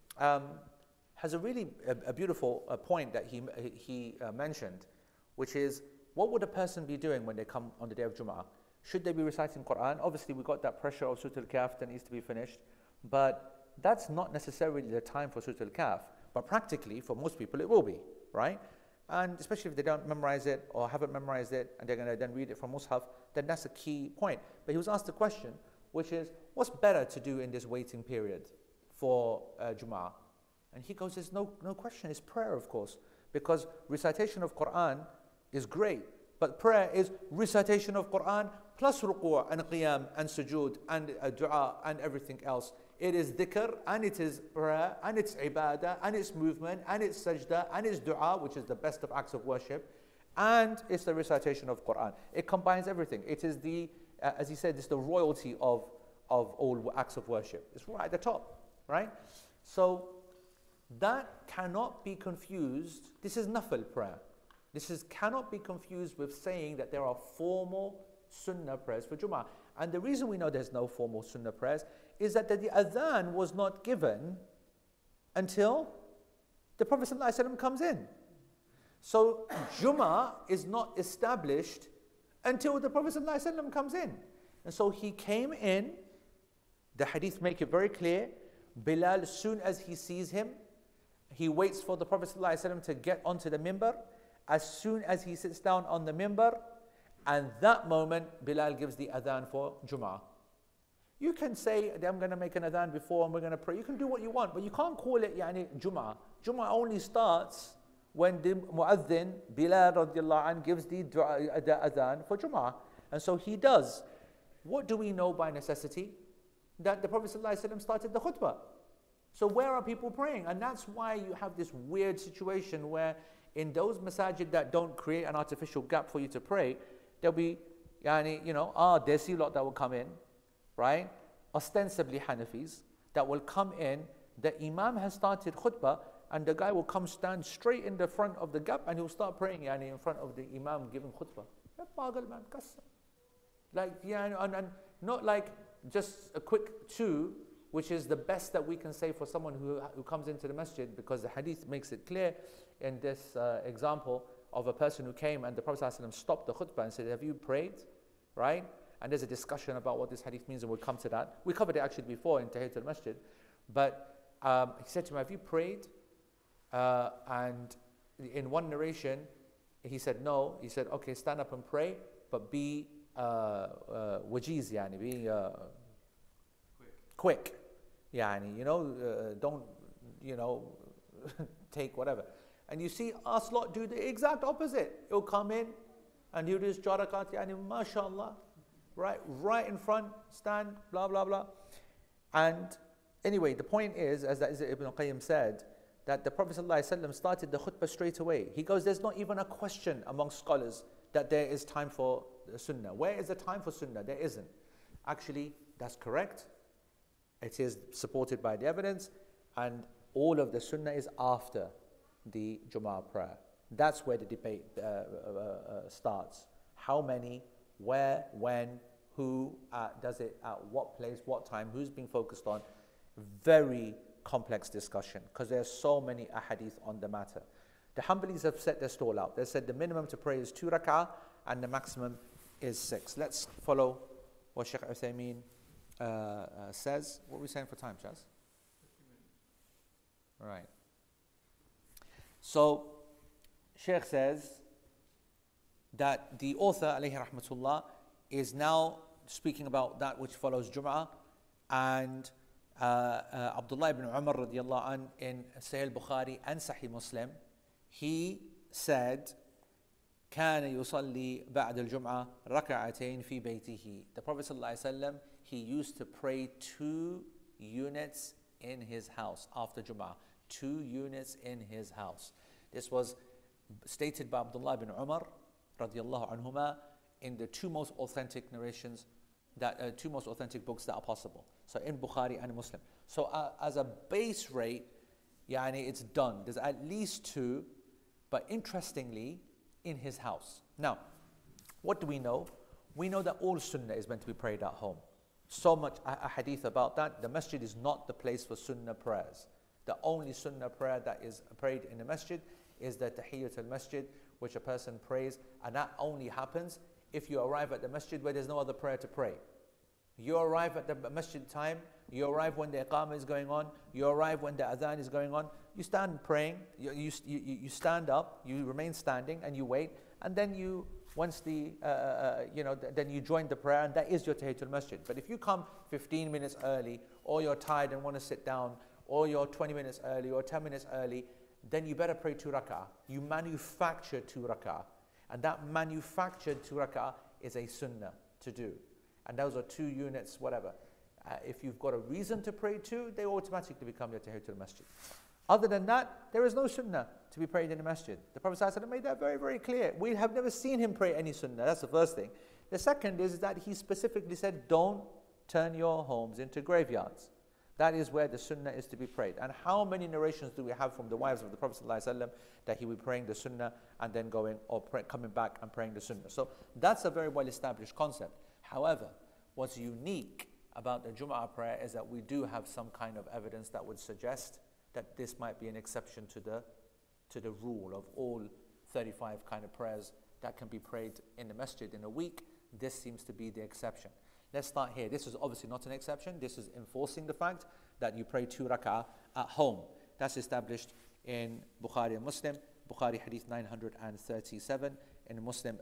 has a really beautiful point that he mentioned, which is, what would a person be doing when they come on the day of Jum'ah? Should they be reciting Quran? Obviously, we got that pressure of Surah Al-Kahf that needs to be finished, but that's not necessarily the time for Surah Al-Kahf. But practically, for most people, it will be, right? And especially if they don't memorize it or haven't memorized it, and they're going to then read it from Mus'haf, then that's a key point. But he was asked a question, which is, what's better to do in this waiting period for Jum'ah? And he goes, there's no question, it's prayer, of course, because recitation of Quran is great, but prayer is recitation of Quran plus ruku' and qiyam and sujood and dua and everything else. It is dhikr and it is prayer and it's ibadah and it's movement and it's sajda and it's dua, which is the best of acts of worship, and it's the recitation of Quran. It combines everything. It is the, as he said, it's the royalty of all acts of worship. It's right at the top, right? So that cannot be confused. This is nafil prayer. Cannot be confused with saying that there are formal sunnah prayers for Jum'ah. And the reason we know there's no formal sunnah prayers is that the adhan was not given until the Prophet ﷺ comes in. So Jum'ah is not established until the Prophet ﷺ comes in. And so he came in, the hadith make it very clear, Bilal, as soon as he sees him, he waits for the Prophet ﷺ to get onto the minbar. As soon as he sits down on the minbar, and that moment, Bilal gives the adhan for Jum'ah. You can say, I'm going to make an adhan before and we're going to pray. You can do what you want, but you can't call it Jum'ah. Jum'ah only starts when the mu'adhin, Bilal radiallahu anh, gives the adhan for Jum'ah. And so he does. What do we know by necessity? That the Prophet ﷺ started the khutbah. So where are people praying? And that's why you have this weird situation where in those masajid that don't create an artificial gap for you to pray, there'll be, desi lot that will come in, right? Ostensibly Hanafis, that will come in. The Imam has started khutbah, and the guy will come stand straight in the front of the gap, and he'll start praying in front of the Imam giving khutbah. Like, and not like just a quick two, which is the best that we can say for someone who comes into the masjid, because the hadith makes it clear in this example of a person who came and the Prophet ﷺ stopped the khutbah and said, have you prayed? Right? And there's a discussion about what this hadith means, and we'll come to that. We covered it actually before in Tahiyatul Masjid. But he said to me, have you prayed? And in one narration, he said, no. He said, okay, stand up and pray, but be wajiz, be quick. Don't, take whatever. And you see us lot do the exact opposite. He'll come in and he'll do his jarakat, mashallah, right in front, stand, blah, blah, blah. And anyway, the point is, as Ibn al-Qayyim said, that the Prophet ﷺ started the khutbah straight away. He goes, there's not even a question among scholars that there is time for sunnah. Where is the time for sunnah? There isn't. Actually, that's correct. It is supported by the evidence, and all of the sunnah is after the Jum'ah prayer. That's where the debate starts. How many, where, when, who does it, at what place, what time, who's being focused on. Very complex discussion, because there are so many ahadith on the matter. The Hanbalis have set their stall out. They said the minimum to pray is 2 rak'ah and the maximum is 6. Let's follow what Shaykh Uthaymeen says. What are we saying for time, Chaz? 50 minutes. Right. So, Shaykh says that the author, alayhi rahmatullah, is now speaking about that which follows Jum'ah, and Abdullah ibn Umar radiallahu anh in Sahih Bukhari and Sahih Muslim, he said, كان يصلي بعد الجمعة ركعتين في بيته. The Prophet ﷺ, he used to pray 2 units in his house after Jum'ah. 2 units in his house. This was stated by Abdullah ibn Umar radiallahu anhuma in the 2 most authentic narrations, that 2 most authentic books that are possible. So in Bukhari and Muslim. So as a base rate, it's done. There's at least 2, but interestingly, in his house. Now, what do we know? We know that all sunnah is meant to be prayed at home. So much a hadith about that. The masjid is not the place for sunnah prayers. The only sunnah prayer that is prayed in the masjid is the Tahiyyatul Masjid, which a person prays, and that only happens if you arrive at the masjid where there's no other prayer to pray. You arrive at the masjid time, you arrive when the iqamah is going on, you arrive when the adhan is going on, you stand praying, you stand up, you remain standing and you wait, and then you once then you join the prayer, and that is your tahiyatul masjid. But if you come 15 minutes early, or you're tired and want to sit down, or you're 20 minutes early or 10 minutes early, then you better pray 2 rak'ah. You manufacture 2 rak'ah. And that manufactured 2 rak'ah is a sunnah to do. And those are 2 units, whatever. If you've got a reason to pray 2, they automatically become your tahiyatul masjid. Other than that, there is no sunnah to be prayed in the masjid. The Prophet ﷺ made that very, very clear. We have never seen him pray any sunnah. That's the first thing. The second is that he specifically said, don't turn your homes into graveyards. That is where the sunnah is to be prayed. And how many narrations do we have from the wives of the Prophet ﷺ that he would be praying the sunnah and then coming back and praying the sunnah? So that's a very well established concept. However, what's unique about the Jum'ah prayer is that we do have some kind of evidence that would suggest that this might be an exception to the rule of all 35 kind of prayers that can be prayed in the masjid in a week. This seems to be the exception. Let's start here. This is obviously not an exception. This is enforcing the fact that you pray 2 rak'ah at home. That's established in Bukhari and Muslim. Bukhari hadith 937, in Muslim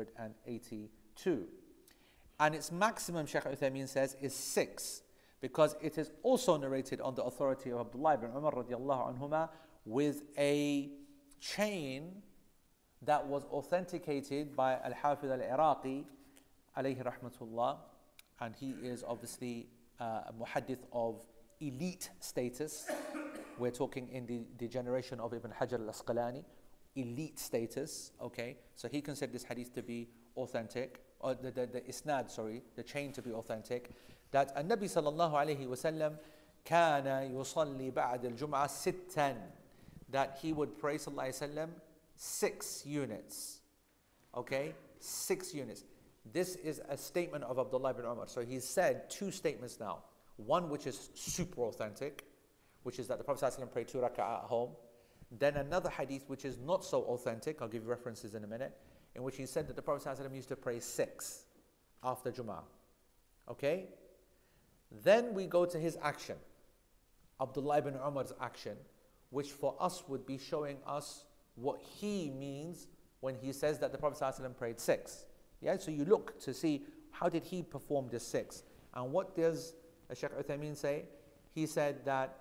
882. And its maximum, Shaykh Uthaymeen says, is 6, because it is also narrated on the authority of Abdullah ibn Umar radiallahu anhuma with a chain that was authenticated by Al-Hafidh al-Iraqi alayhi rahmatullah, and he is obviously a muhaddith of elite status. We're talking in the generation of Ibn Hajar al-Asqalani, elite status, okay? So he considered this hadith to be authentic, or the isnad, sorry, the chain to be authentic, that An-Nabi sallallahu alayhi wa sallam kana yusalli ba'd al-jum'ah sittan, that he would pray sallallahu alayhi wa sallam 6 units, okay? 6 units. This is a statement of Abdullah ibn Umar. So he said 2 statements now. One which is super authentic, which is that the Prophet ﷺ prayed 2 rak'ah at home. Then another hadith which is not so authentic, I'll give you references in a minute, in which he said that the Prophet ﷺ used to pray 6 after Jum'ah. Okay? Then we go to his action, Abdullah ibn Umar's action, which for us would be showing us what he means when he says that the Prophet ﷺ prayed 6. Yeah, so you look to see how did he perform this 6. And what does Shaykh Uthaymeen say? He said that,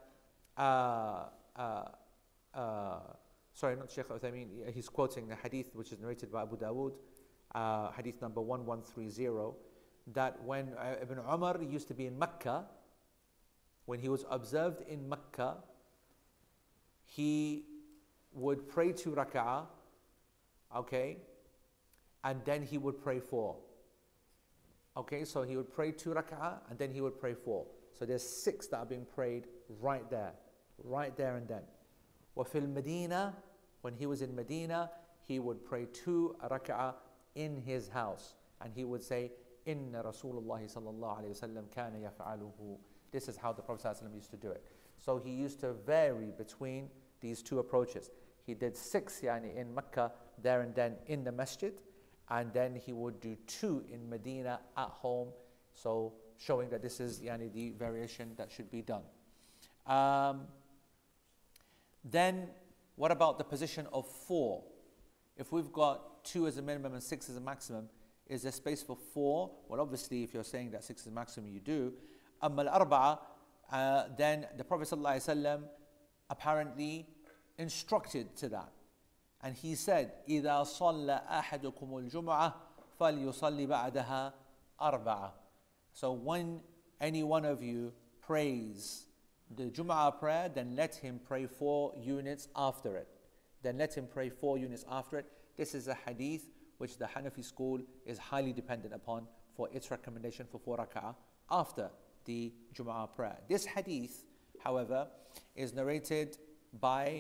sorry, not Shaykh Uthaymeen, he's quoting a hadith which is narrated by Abu Dawood, hadith number 1130, that when Ibn Umar used to be in Mecca, when he was observed in Mecca, he would pray 2 rak'ah, okay, and then he would pray 4. Okay, so he would pray 2 rak'ah and then he would pray 4. So there's 6 that are being prayed right there and then. وَفِي الْمَدِينَةِ, when he was in Medina, he would pray 2 rak'ah in his house. And he would say, إِنَّ رَسُولُ اللَّهِ صَلَّى اللَّهُ عَلَيْهِ وَسَلَّمْ كَانَ يَفْعَلُهُ. This is how the Prophet ﷺ used to do it. So he used to vary between these 2 approaches. He did 6 in Mecca, there and then in the masjid, and then he would do 2 in Medina at home, so showing that this is the variation that should be done. Then what about the position of 4? If we've got 2 as a minimum and 6 as a maximum, is there space for 4? Well, obviously if you're saying that 6 is maximum, you do. Amma al-arba'a, then the Prophet ﷺ apparently instructed to that. And he said, إِذَا صَلَّ أَحَدُكُمُ الْجُمْعَةِ فَلْيُصَلِّ بَعْدَهَا أَرْبَعَةً. So when any one of you prays the Jum'ah prayer, then let him pray 4 units after it. This is a hadith which the Hanafi school is highly dependent upon for its recommendation for 4 rak'ah after the Jum'ah prayer. This hadith, however, is narrated by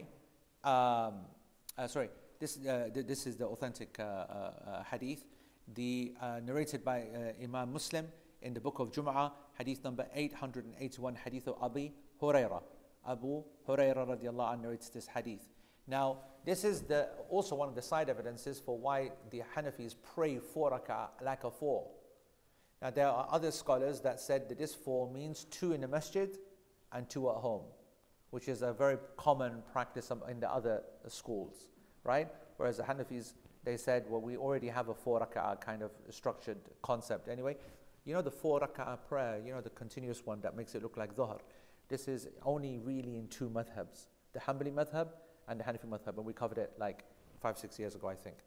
this is the authentic hadith, narrated by Imam Muslim in the book of Jum'ah, hadith number 881, hadith of Abu Hurairah. Abu Hurairah radiallahu anhu narrates this hadith. Now, this is also one of the side evidences for why the Hanafis pray 4 rak'ah like a 4. Now, there are other scholars that said that this 4 means 2 in the masjid and 2 at home, which is a very common practice in the other schools, right? Whereas the Hanafis, they said, well, we already have a 4 rak'ah kind of structured concept anyway. You know the 4 rak'ah prayer, you know the continuous one that makes it look like dhuhr. This is only really in 2 madhabs, the Hanbali madhab and the Hanafi madhab, and we covered it like 5-6 years ago, I think.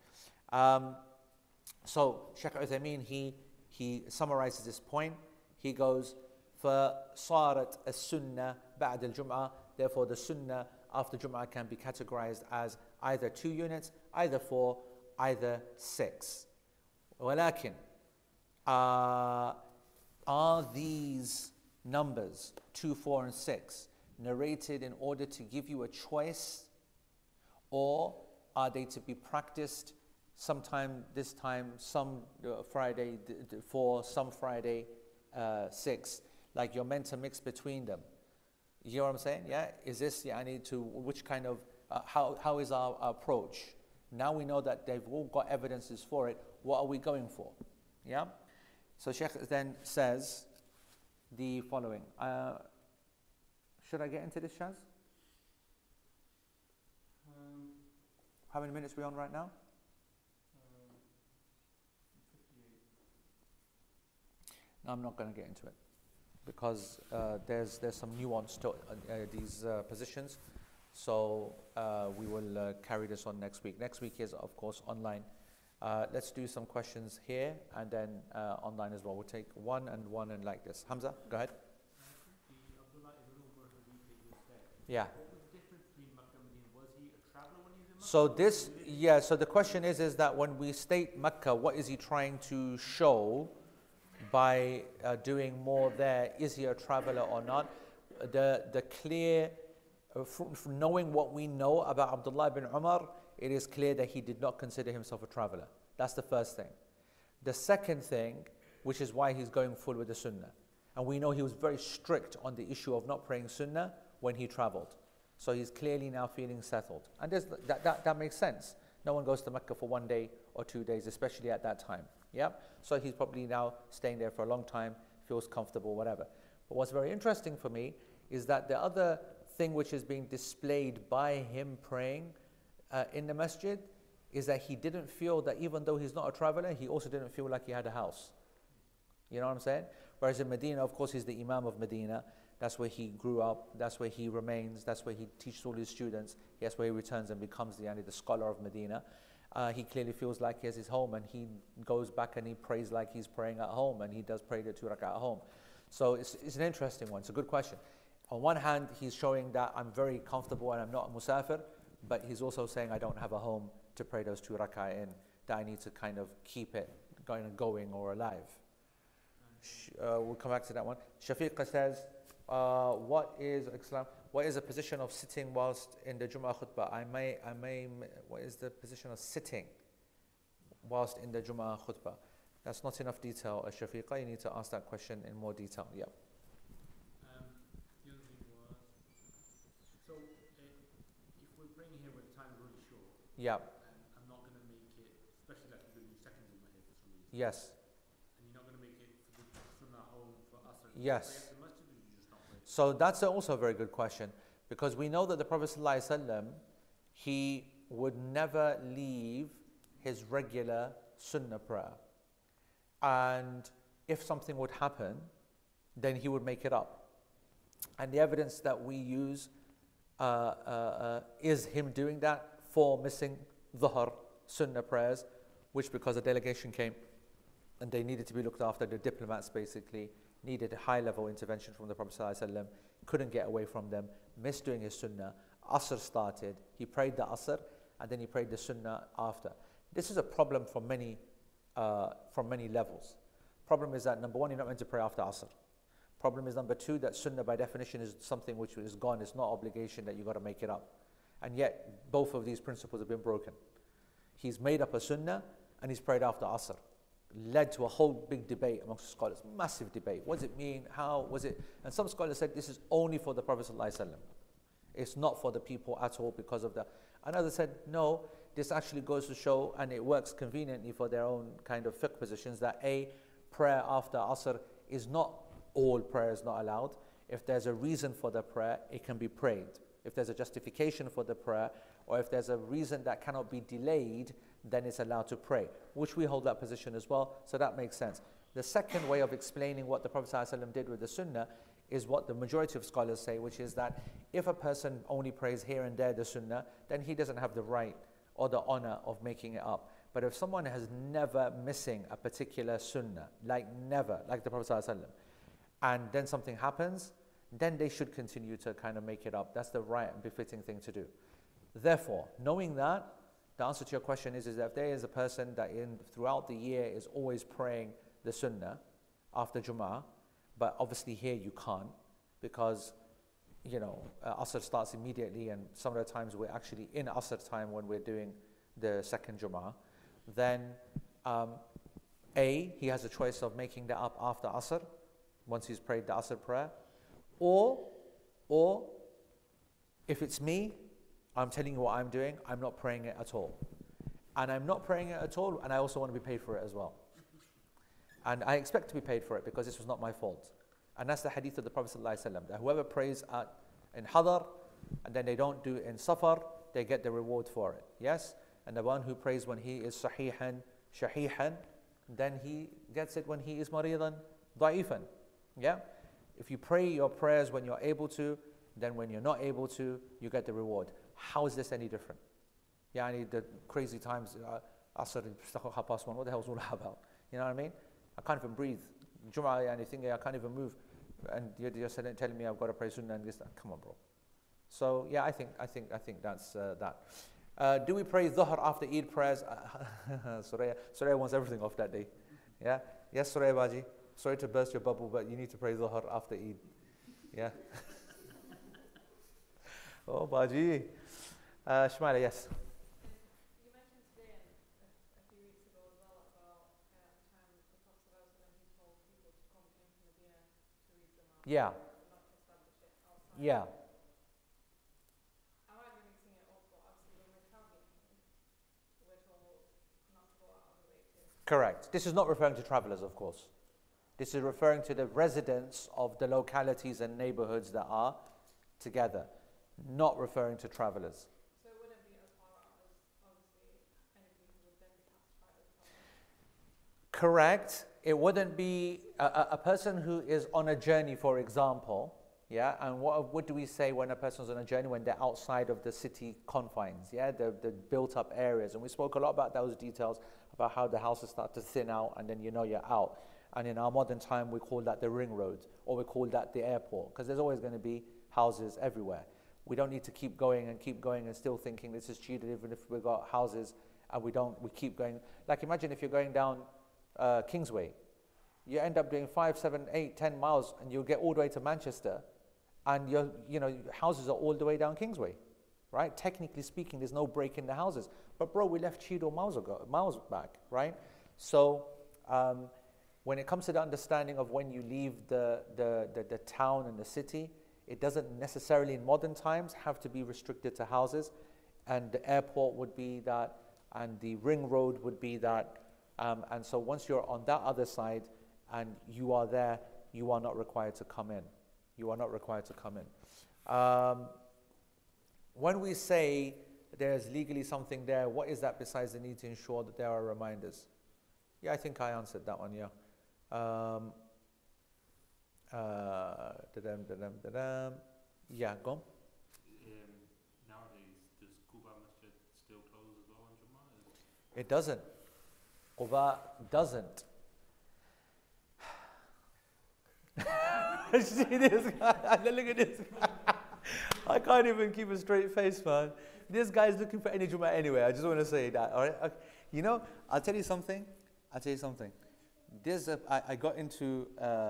So Shaykh Uthaymeen, he summarizes this point. He goes, فَصَارَتْ السُنَّةِ بَعْدَ الْجُمْعَةِ. Therefore the sunnah after Jum'ah can be categorized as either 2 units, either 4, either 6. وَلَكِنْ are these numbers, 2, 4, and 6, narrated in order to give you a choice, or are they to be practiced sometime this time, some Friday 4, some Friday 6, like you're meant to mix between them? You hear what I'm saying? Yeah? Is this, which kind of, how is our approach? Now we know that they've all got evidences for it. What are we going for? Yeah? So Shaykh then says the following. Should I get into this, Shaz? How many minutes are we on right now? 58. No, I'm not going to get into it, because there's some nuance to these positions. So we will carry this on next week. Next week is, of course, online. Let's do some questions here and then online as well. We'll take one and like this. Hamza, go ahead. Yeah. What was the difference between Makkah and Medina? Was he a traveler when he was in Makkah? So the question is that when we state Makkah, what is he trying to show by doing more there? Is he a traveler or not? The clear, knowing what we know about Abdullah ibn Umar, it is clear that he did not consider himself a traveler. That's the first thing. The second thing, which is why he's going full with the sunnah, and we know he was very strict on the issue of not praying sunnah when he traveled. So he's clearly now feeling settled. And that makes sense. No one goes to Mecca for 1 day or 2 days, especially at that time. Yeah? So he's probably now staying there for a long time, feels comfortable, whatever. But what's very interesting for me is that the other thing which is being displayed by him praying in the masjid is that he didn't feel that, even though he's not a traveler, he also didn't feel like he had a house. You know what I'm saying? Whereas in Medina, of course, he's the Imam of Medina. That's where he grew up, that's where he remains, that's where he teaches all his students. That's where he returns and becomes the scholar of Medina. He clearly feels like he has his home, and he goes back and he prays like he's praying at home, and he does pray the 2 rak'ah at home. So it's an interesting one. It's a good question. On one hand, he's showing that I'm very comfortable and I'm not a musafir, but he's also saying I don't have a home to pray those 2 rak'ah in, that I need to kind of keep it going or alive. We'll come back to that one. Shafiqa says, what is the position of sitting whilst in the Jum'ah khutbah? What is the position of sitting whilst in the Jum'ah khutbah? That's not enough detail, Shafiqa. You need to ask that question in more detail. Yeah. The other thing was, so if we're bringing here where the time is really short, Yeah. I'm not going to make it, especially like you're doing your second Jum'ah here for some reason. Yes. And you're not going to make it for the Sunnah home for us. Yes. So that's also a very good question, because we know that the Prophet ﷺ, he would never leave his regular sunnah prayer. And if something would happen, then he would make it up. And the evidence that we use is him doing that for missing dhuhr sunnah prayers, which, because a delegation came and they needed to be looked after, the diplomats basically needed a high-level intervention from the Prophet ﷺ, couldn't get away from them, missed doing his sunnah. Asr started, he prayed the Asr, and then he prayed the sunnah after. This is a problem from many levels. Problem is that, number one, you're not meant to pray after Asr. Problem is, number two, that sunnah by definition is something which is gone. It's not obligation that you got to make it up. And yet, both of these principles have been broken. He's made up a sunnah, and he's prayed after Asr. Led to a whole big debate amongst the scholars, massive debate. What does it mean? How was it? And some scholars said this is only for the Prophet ﷺ. It's not for the people at all because of that. And others said, no, this actually goes to show, and it works conveniently for their own kind of fiqh positions, that prayer after Asr is not all prayers not allowed. If there's a reason for the prayer, it can be prayed. If there's a justification for the prayer, or if there's a reason that cannot be delayed, then it's allowed to pray, which we hold that position as well, so that makes sense. The second way of explaining what the Prophet ﷺ did with the sunnah is what the majority of scholars say, which is that if a person only prays here and there the sunnah, then he doesn't have the right or the honor of making it up. But if someone has never missing a particular sunnah, like never, like the Prophet ﷺ, and then something happens, then they should continue to kind of make it up. That's the right and befitting thing to do. Therefore, knowing that, the answer to your question is that if there is a person that throughout the year is always praying the sunnah after Jum'ah, but obviously here you can't because, Asr starts immediately, and some of the times we're actually in Asr time when we're doing the second Jum'ah, then he has a choice of making that up after Asr, once he's prayed the Asr prayer, or if it's me, I'm telling you what I'm doing, I'm not praying it at all. And I'm not praying it at all, and I also want to be paid for it as well. And I expect to be paid for it because this was not my fault. And that's the hadith of the Prophet ﷺ, that whoever prays in Hadar, and then they don't do it in Safar, they get the reward for it. Yes? And the one who prays when he is sahihan, shahihan, then he gets it when he is maridan, da'ifan. Yeah? If you pray your prayers when you're able to, then when you're not able to, you get the reward. How is this any different? The crazy times, Asr, 1:30, what the hell is all that about? You know what I mean? I can't even breathe. Jum'ah, I can't even move. And you're telling me I've got to pray sunnah and this, come on, bro. So yeah, I think that's that. Do we pray Dhuhr after Eid prayers? Suraya wants everything off that day. Yeah? Yes, Suraya Baji. Sorry to burst your bubble, but you need to pray Dhuhr after Eid. Yeah? Oh, Baji. Shmaila, yes. You mentioned today and a few weeks ago as well about the time the Prophet he told people to come into Medina to read the Quran. Yeah. Not to establish it outside. Yeah. I might be mixing it up, but obviously when we're traveling, we're told not to go out of the way to. Correct. This is not referring to travelers, of course. This is referring to the residents of the localities and neighborhoods that are together, not referring to travelers. So it wouldn't be as far out as obviously anybody who would then be classified as travelers. Correct. It wouldn't be a person who is on a journey, for example. Yeah, and what do we say when a person's on a journey when they're outside of the city confines? Yeah, the built-up areas, and we spoke a lot about those details about how the houses start to thin out, and then you're out. And in our modern time, we call that the ring road, or we call that the airport, because there's always going to be houses everywhere. We don't need to keep going and still thinking this is cheated, even if we've got houses and we keep going. Like imagine if you're going down Kingsway, you end up doing 5, 7, 8, 10 miles, and you'll get all the way to Manchester, and your houses are all the way down Kingsway, right? Technically speaking, there's no break in the houses. But bro, we left Cheadle miles back, right? So when it comes to the understanding of when you leave the town and the city, it doesn't necessarily in modern times have to be restricted to houses, and the airport would be that, and the ring road would be that, and so once you're on that other side and you are there, you are not required to come in. You are not required to come in. When we say there's legally something there, what is that besides the need to ensure that there are reminders? Yeah, I think I answered that one, yeah. Yeah, go on. Nowadays, does Quba Masjid still close as well on Jummah? It doesn't. Quba doesn't. See this guy? Look at this guy. I can't even keep a straight face, man. This guy's looking for any Jummah anyway. I just want to say that. All right? Okay. I'll tell you something. I got into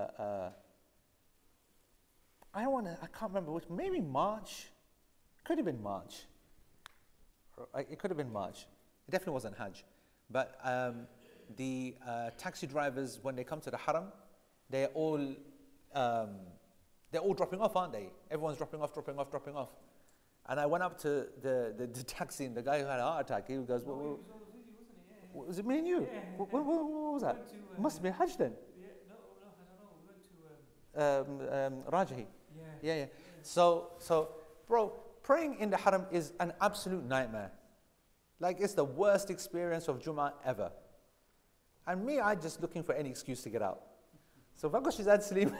I can't remember which, maybe March. Could have been March. It could have been March. It definitely wasn't Hajj. But the taxi drivers, when they come to the Haram, they're all dropping off, aren't they? Everyone's dropping off. And I went up to the taxi, and the guy who had a heart attack, he goes, was it me and you? Yeah. What was that? Must have been Hajj then. Yeah, no, I don't know. We went to Rajahi. Yeah. So, bro, Praying in the haram is an absolute nightmare. Like, it's the worst experience of Jummah ever. And me, I'm just looking for any excuse to get out. So if I got Shazad Salim,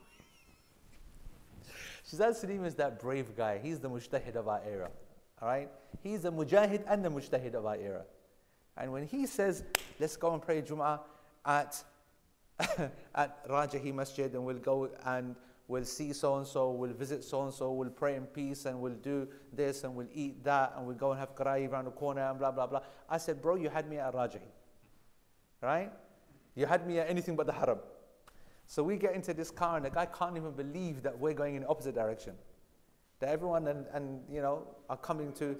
Shazad Salim is that brave guy. He's the mujtahid of our era. All right? He's the mujahid and the mujtahid of our era. And when he says, let's go and pray Jum'ah at Rajahi Masjid, and we'll go and we'll see so-and-so, we'll visit so-and-so, we'll pray in peace, and we'll do this, and we'll eat that, and we'll go and have karai around the corner, and blah, blah, blah. I said, bro, you had me at Rajahi. Right? You had me at anything but the haram. So we get into this car, and the guy can't even believe that we're going in the opposite direction. That everyone and you know, are coming to...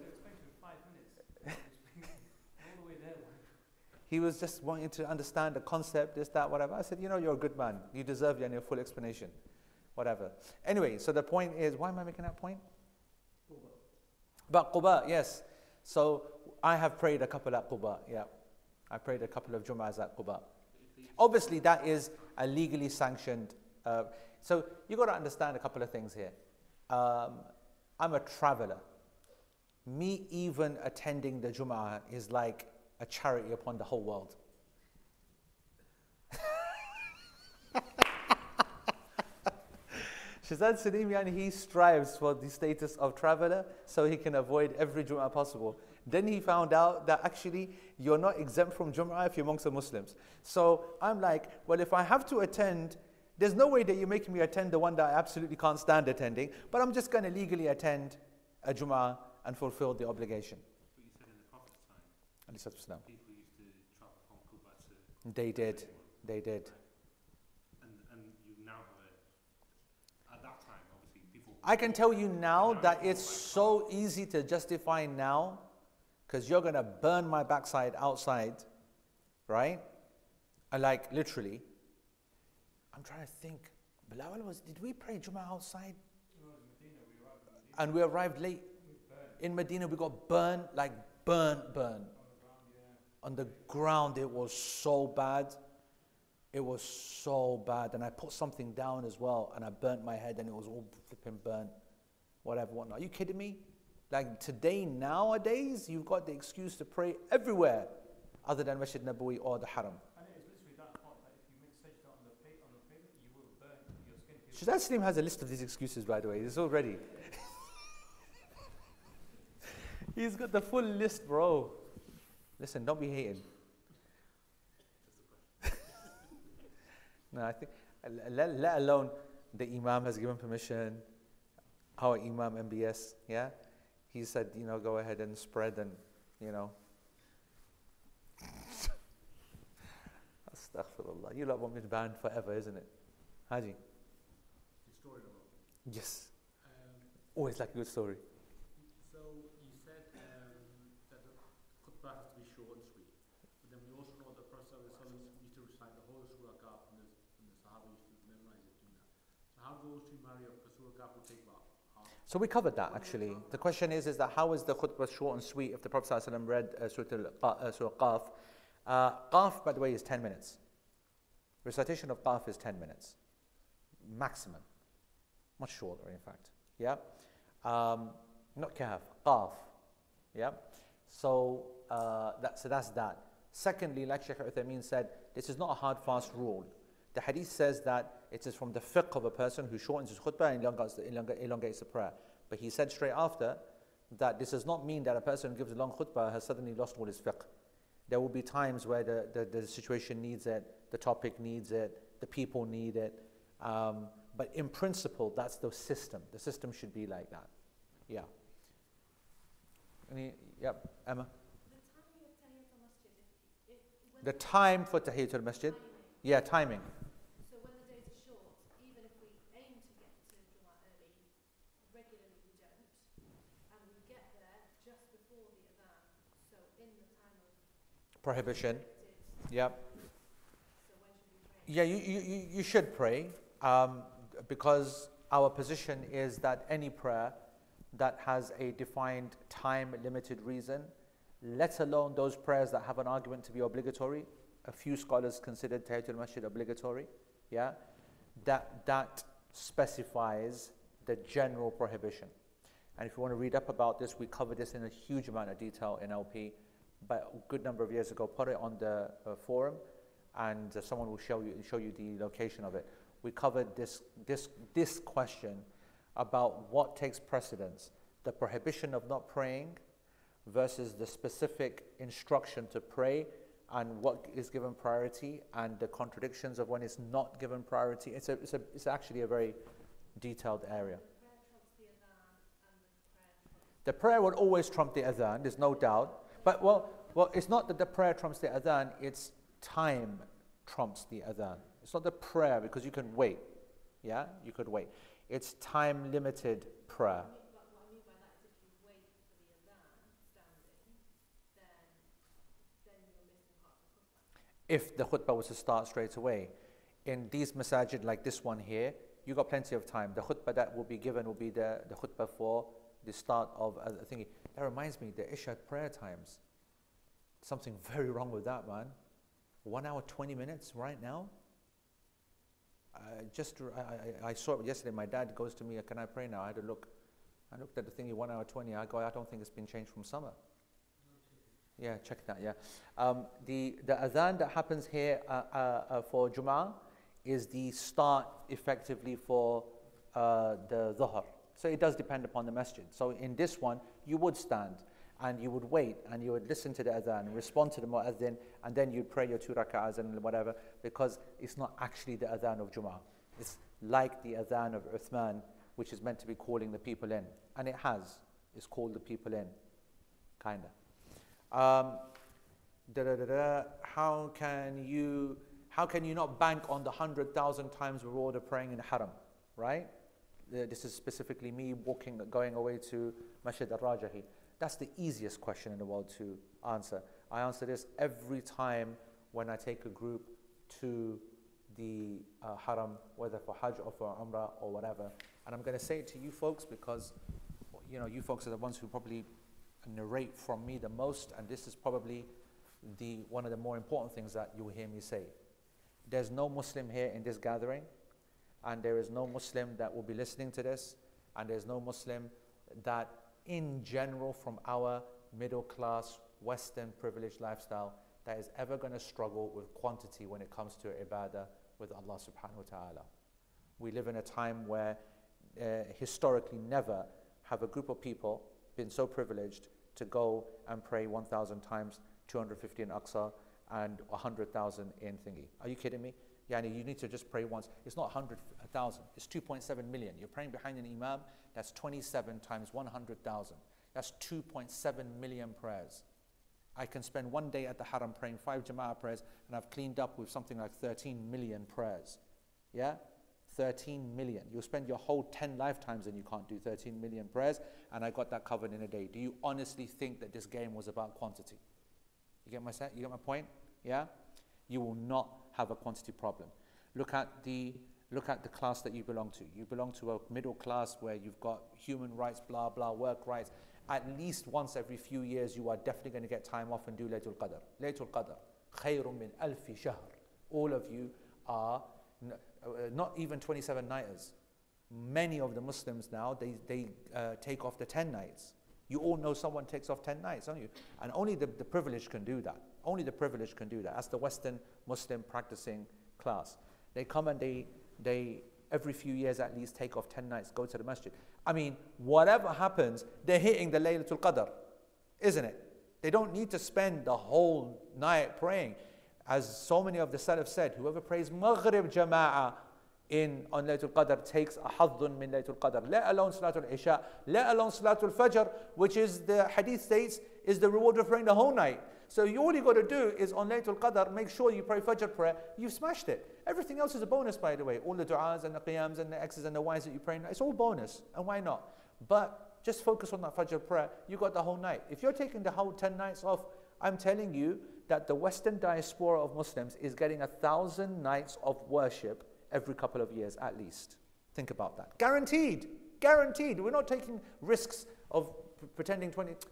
He was just wanting to understand the concept, this, that, whatever. I said, you know, you're a good man. You deserve your full explanation. Whatever. Anyway, so the point is, why am I making that point? Quba. About Quba, yes. So I have prayed a couple at Quba, yeah. I prayed a couple of Jum'ahs at Quba. Obviously, that is a legally sanctioned. So you got to understand a couple of things here. I'm a traveler. Me even attending the Jum'ah is like a charity upon the whole world. Shazad Salim, he strives for the status of traveler so he can avoid every Jum'ah possible. Then he found out that actually you're not exempt from Jum'ah if you're amongst the Muslims. So I'm like, well, if I have to attend, there's no way that you're making me attend the one that I absolutely can't stand attending, but I'm just going to legally attend a Jum'ah and fulfill the obligation. But you said in the Prophet's time, people used to travel from Quba to... They did. And you now have at that time, obviously, people... I can tell you now that it's so easy to justify now, because you're going to burn my backside outside, right? And like, literally. I'm trying to think. Bilal did we pray Jummah outside? No, in Medina, we arrived in Medina. And we arrived late. In Medina, we got burned, like burnt. On the ground, it was so bad. It was so bad. And I put something down as well, and I burnt my head, and it was all flipping burnt. Whatever, whatnot. Are you kidding me? Like today, nowadays, you've got the excuse to pray everywhere other than Masjid Nabawi or the Haram. And it is literally that hot that if you make sajda on the pavement, you will burn your skin. Shazad Salim has a list of these excuses, by the way. It's all ready. He's got the full list, bro. Listen, don't be hating. No, I think, let alone the Imam has given permission, our Imam MBS, yeah? He said, you know, go ahead and spread and, you know. Astaghfirullah. You lot want me to ban forever, isn't it? Haji? Story about. Yes. Always like a good story. So you said that the khutbah has to be short and sweet. But then we also know that the Prophet used to recite the whole Surah Ghaf, and the Sahaba used to memorize it doing that. So how do those two marry up? Because Surah Ghaf will take about half. So we covered that actually. The question is that how is the khutbah short and sweet if the Prophet ﷺ read Surah Qaf? Qaf, by the way, is 10 minutes. Recitation of Qaf is 10 minutes. Maximum. Much shorter, in fact. Yeah? Not Kahf, Qaf. Yeah? So, that's that. Secondly, like Shaykh Uthaymeen said, this is not a hard, fast rule. The hadith says that it is from the fiqh of a person who shortens his khutbah and elongates the prayer. But he said straight after that this does not mean that a person who gives a long khutbah has suddenly lost all his fiqh. There will be times where the situation needs it, the topic needs it, the people need it. But in principle, that's the system. The system should be like that. Yeah. Yep, Emma? The time for Tahiyatul Masjid? Yeah, timing. So when the days are short, even if we aim to get to Jummah early, regularly we don't, and we get there just before the adhan, so in the time of Prohibition. Yep. So when should we pray? Yeah, you should pray because our position is that any prayer that has a defined time limited reason, let alone those prayers that have an argument to be obligatory. A few scholars considered Tahiyatul Masjid obligatory, yeah? That specifies the general prohibition. And if you want to read up about this, we cover this in a huge amount of detail in LP. But a good number of years ago, put it on the forum, and someone will show you the location of it. We covered this question about what takes precedence, the prohibition of not praying versus the specific instruction to pray, and what is given priority, and the contradictions of when it's not given priority. It's actually a very detailed area. The prayer will always trump the adhan, there's no doubt. But well, it's not that the prayer trumps the adhan, it's time trumps the adhan. It's not the prayer, because you can wait. Yeah, you could wait. It's time limited prayer. What I mean by that is if you wait for the adhan standing, then you're missing part of the khutbah. If the khutbah was to start straight away. In these masajid like this one here, you got plenty of time. The khutbah that will be given will be the khutbah for the start of a thingy. That reminds me, the Isha prayer times. Something very wrong with that, man. 1 hour, 20 minutes right now. I saw it yesterday. My dad goes to me, can I pray now? I had a look. I looked at the thingy, 1 hour, 20. I go, I don't think it's been changed from summer. Yeah, check that, yeah. The adhan that happens here for Jum'ah is the start effectively for the Dhuhr. So it does depend upon the masjid. So in this one, you would stand and you would wait and you would listen to the adhan and respond to the mu'adhin, and then you'd pray your 2 rak'ahs and whatever, because it's not actually the adhan of Jum'ah. It's like the adhan of Uthman, which is meant to be calling the people in. And it has. It's called the people in, kind of. How can you not bank on the 100,000 times reward of praying in the haram, right? This is specifically me going away to Masjid al-Rajahi. That's the easiest question in the world to answer. I answer this every time when I take a group to the haram, whether for Hajj or for Umrah or whatever. And I'm going to say it to you folks because, you folks are the ones who probably narrate from me the most, and this is probably one of the more important things that you will hear me say. There's no Muslim here in this gathering, and there is no Muslim that will be listening to this, and there's no Muslim that in general from our middle class Western privileged lifestyle that is ever going to struggle with quantity when it comes to ibadah with Allah subhanahu wa ta'ala. We live in a time where historically never have a group of people been so privileged to go and pray 1,000 times, 250 in Aqsa and 100,000 in thingy. Are you kidding me? Yani you need to just pray once. It's not 100,000, it's 2.7 million. You're praying behind an imam, that's 27 times 100,000. That's 2.7 million prayers. I can spend one day at the haram praying 5 Jama'ah prayers, and I've cleaned up with something like 13 million prayers. Yeah? 13 million. You'll spend your whole 10 lifetimes and you can't do 13 million prayers, and I got that covered in a day. Do you honestly think that this game was about quantity? You get my point? Yeah? You will not have a quantity problem. Look at the class that you belong to. You belong to a middle class where you've got human rights, blah, blah, work rights. At least once every few years, you are definitely going to get time off and do Laylatul Qadr. Laylatul Qadr. خَيْرٌ مِّنْ أَلْفِ شَهْرٍ. All of you are not even 27 nighters. Many of the Muslims now, they take off the 10 nights. You all know someone takes off 10 nights, don't you? And only the privileged can do that. Only the privileged can do that. That's the Western Muslim practicing class. They come and they every few years at least take off 10 nights, go to the masjid. I mean, whatever happens, they're hitting the Laylatul Qadr, isn't it? They don't need to spend the whole night praying. As so many of the Salaf said, whoever prays Maghrib Jama'ah on Laylatul Qadr takes a haddun min Laylatul Qadr, let alone Salatul Isha, let alone Salatul Fajr, which is the hadith states is the reward of praying the whole night. So all you got to do is on Laylatul Qadr, make sure you pray Fajr prayer, you've smashed it. Everything else is a bonus, by the way. All the du'as and the qiyams and the X's and the Y's that you pray, it's all bonus, and why not? But just focus on that Fajr prayer, you got the whole night. If you're taking the whole 10 nights off, I'm telling you that the Western diaspora of Muslims is getting 1,000 nights of worship every couple of years at least. Think about that. Guaranteed. Guaranteed. We're not taking risks of pretending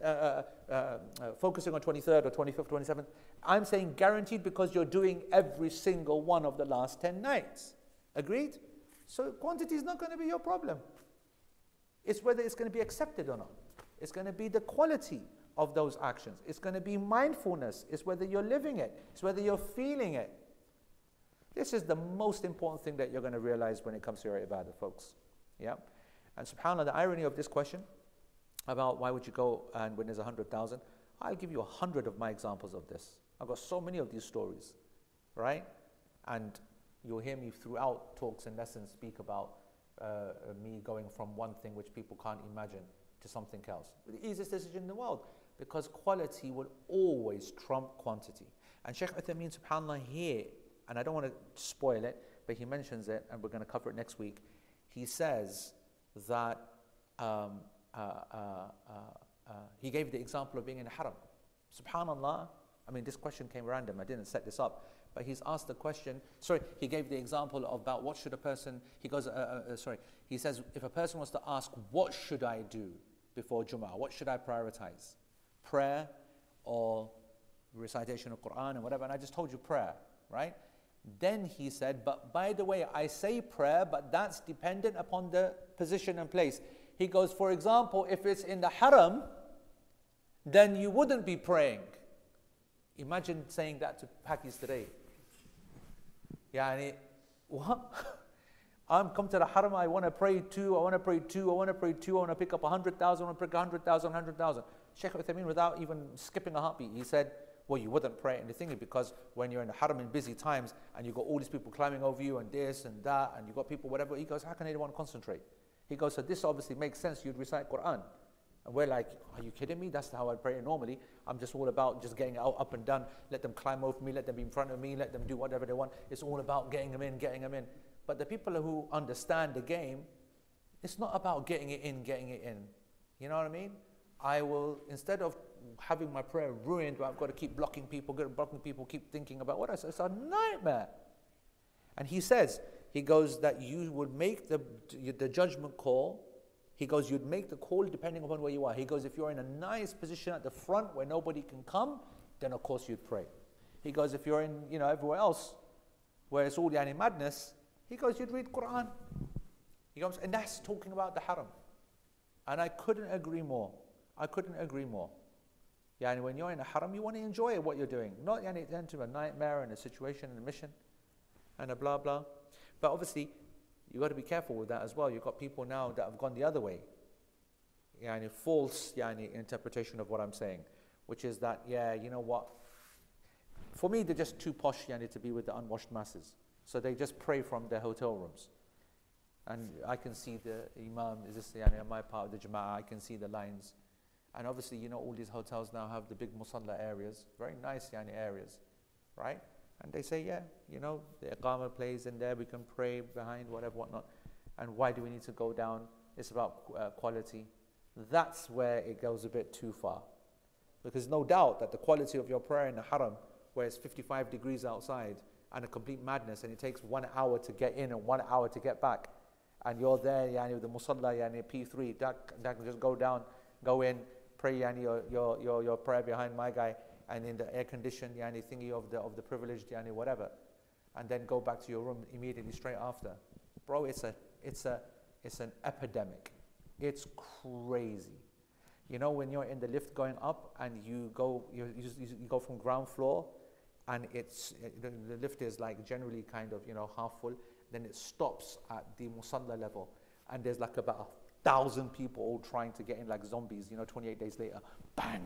focusing on 23rd or 25th, 27th. I'm saying guaranteed because you're doing every single one of the last 10 nights. Agreed? So quantity is not going to be your problem. It's whether it's going to be accepted or not. It's going to be the quality of those actions. It's going to be mindfulness. It's whether you're living it. It's whether you're feeling it. This is the most important thing that you're going to realize when it comes to your ibadah, folks. Yeah? And subhanAllah, the irony of this question about why would you go and when there's 100,000, I'll give you 100 of my examples of this. I've got so many of these stories, right? And you'll hear me throughout talks and lessons speak about me going from one thing which people can't imagine to something else. The easiest decision in the world, because quality will always trump quantity. And Shaykh Uthaymeen, subhanAllah, here, and I don't want to spoil it, but he mentions it, and we're going to cover it next week. He says that he gave the example of being in a haram. Subhanallah, I mean, this question came random, I didn't set this up, but he's asked the question, he gave the example about what should a person, he says, if a person was to ask, what should I do before Jum'ah? What should I prioritize? Prayer or recitation of Quran and whatever, and I just told you prayer, right? Then he said, but by the way, I say prayer, but that's dependent upon the position and place. He goes, for example, if it's in the haram, then you wouldn't be praying. Imagine saying that to Pakis today. Yani, what? I'm come to the haram, I want to pray two, I want to pray two, I want to pray two, I want to pick up 100,000, I want to pick 100,000, 100,000. Shaykh Uthaymeen, without even skipping a heartbeat, he said, well, you wouldn't pray. And the thing is, because when you're in the haram in busy times and you've got all these people climbing over you and this and that, and you've got people, whatever, he goes, how can anyone concentrate? He goes, so this obviously makes sense, you'd recite Quran. And we're like, are you kidding me? That's how I pray normally. I'm just all about just getting out, up and down. Let them climb over me, let them be in front of me, let them do whatever they want. It's all about getting them in, getting them in. But the people who understand the game, it's not about getting it in, getting it in. You know what I mean? I will, instead of having my prayer ruined, where I've got to keep blocking people, keep thinking about what I say, it's a nightmare. And he says, he goes that you would make the judgment call. He goes, you'd make the call depending upon where you are. He goes, if you're in a nice position at the front where nobody can come, then of course you'd pray. He goes, if you're in, everywhere else where it's all madness, he goes, you'd read Quran. He goes, and that's talking about the haram. And I couldn't agree more. I couldn't agree more. Yani when you're in a haram, you want to enjoy what you're doing. Not yani into a nightmare and a situation and a mission and a blah blah. But obviously, you've got to be careful with that as well. You've got people now that have gone the other way. Yani false interpretation of what I'm saying. Which is that, you know what? For me, they're just too posh to be with the unwashed masses. So they just pray from their hotel rooms. And I can see the imam, is this on my part of the jama'ah, I can see the lines. And obviously, all these hotels now have the big musalla areas, very nice areas, right? And they say, the iqamah plays in there, we can pray behind, whatever, whatnot. And why do we need to go down? It's about quality. That's where it goes a bit too far. Because no doubt that the quality of your prayer in the haram, where it's 55 degrees outside, and a complete madness, and it takes 1 hour to get in and 1 hour to get back, and you're there, with the musalla, P3, that can just go down, go in, pray your prayer behind my guy, and in the air-conditioned thingy of the privileged whatever, and then go back to your room immediately straight after. Bro, it's an epidemic. It's crazy. When you're in the lift going up and you go from ground floor, and the lift is like generally kind of half full, then it stops at the musalla level, and there's like about 1,000 people all trying to get in like zombies. 28 days later, bang!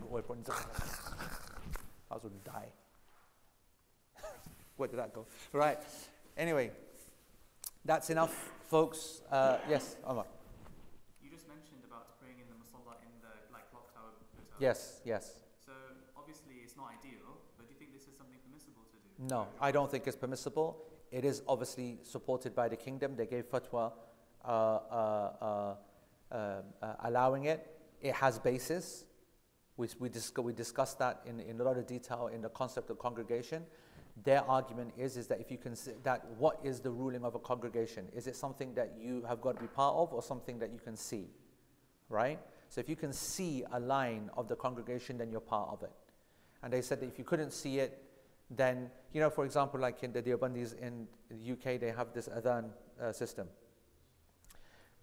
I was going to die. Where did that go? Right. Anyway, that's enough, folks. Yes, Omar. You just mentioned about praying in the musalla in the clock tower hotel. Yes. So obviously it's not ideal, but do you think this is something permissible to do? No, I don't think it's permissible. It is obviously supported by the kingdom. They gave fatwa allowing it. It has basis. We discussed that in a lot of detail in the concept of congregation. Their argument is that if you can see that, what is the ruling of a congregation? Is it something that you have got to be part of, or something that you can see, right? So if you can see a line of the congregation, then you're part of it. And they said that if you couldn't see it, then, for example, like in the Deobandis in the UK, they have this adhan system.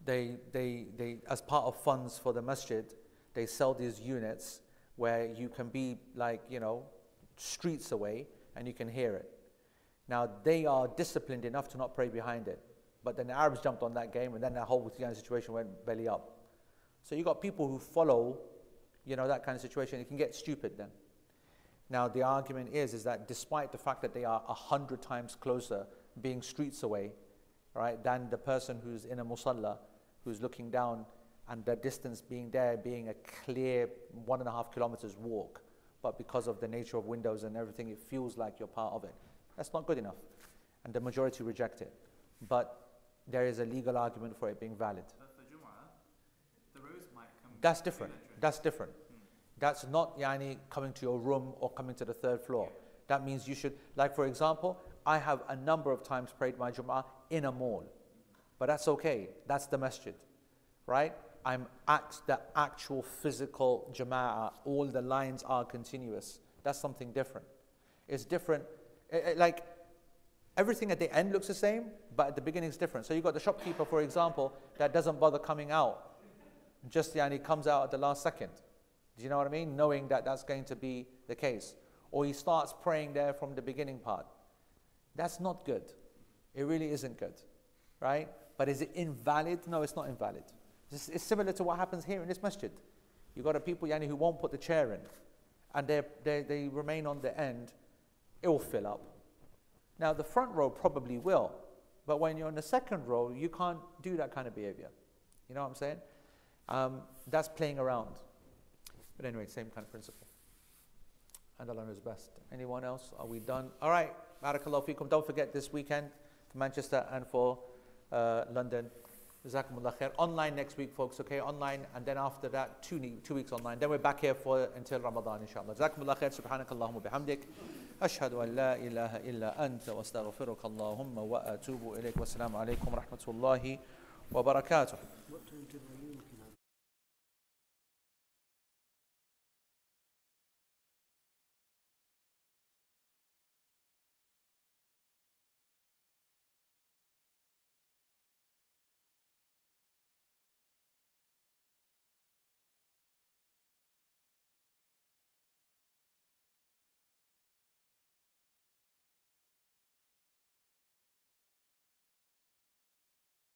they as part of funds for the masjid, they sell these units where you can be like, streets away and you can hear it. Now, they are disciplined enough to not pray behind it. But then the Arabs jumped on that game, and then that whole situation went belly up. So you got people who follow, that kind of situation. It can get stupid then. Now, the argument is that despite the fact that they are 100 times closer, being streets away, right, than the person who's in a musalla, who's looking down, and the distance being a clear 1.5 kilometers walk, but because of the nature of windows and everything, it feels like you're part of it. That's not good enough, and the majority reject it. But there is a legal argument for it being valid. But for Jum'ah, the rows might come. That's different. That's different. That's not coming to your room or coming to the third floor. That means you should, like for example, I have a number of times prayed my Jum'ah in a mall. But that's okay. That's the masjid, right? I'm at the actual physical Jama'ah. All the lines are continuous. That's something different. It's different. Like everything at the end looks the same, but at the beginning is different. So you've got the shopkeeper, for example, that doesn't bother coming out. Just comes out at the last second. Do you know what I mean? Knowing that that's going to be the case. Or he starts praying there from the beginning part. That's not good. It really isn't good, right? But is it invalid? No, it's not invalid. It's similar to what happens here in this masjid. You've got people who won't put the chair in, and they remain on the end. It will fill up. Now, the front row probably will, but when you're in the second row, you can't do that kind of behavior. You know what I'm saying? That's playing around. But anyway, same kind of principle. And Allah knows best. Anyone else? Are we done? All right. Barakallahu feekum. Don't forget this weekend for Manchester and for London. Jazakumullah khair. Online next week, folks. Okay, online, and then after that, 2 weeks online. Then we're back here until Ramadan, inshallah. Jazakumullah khair. Subhanakallahumma bihamdik. Ashhadu an la ilaha illa anta wa astaghfiruka Allahumma wa atubu ilayk. Wassalamu alaikum wa rahmatullahi wa barakatuh.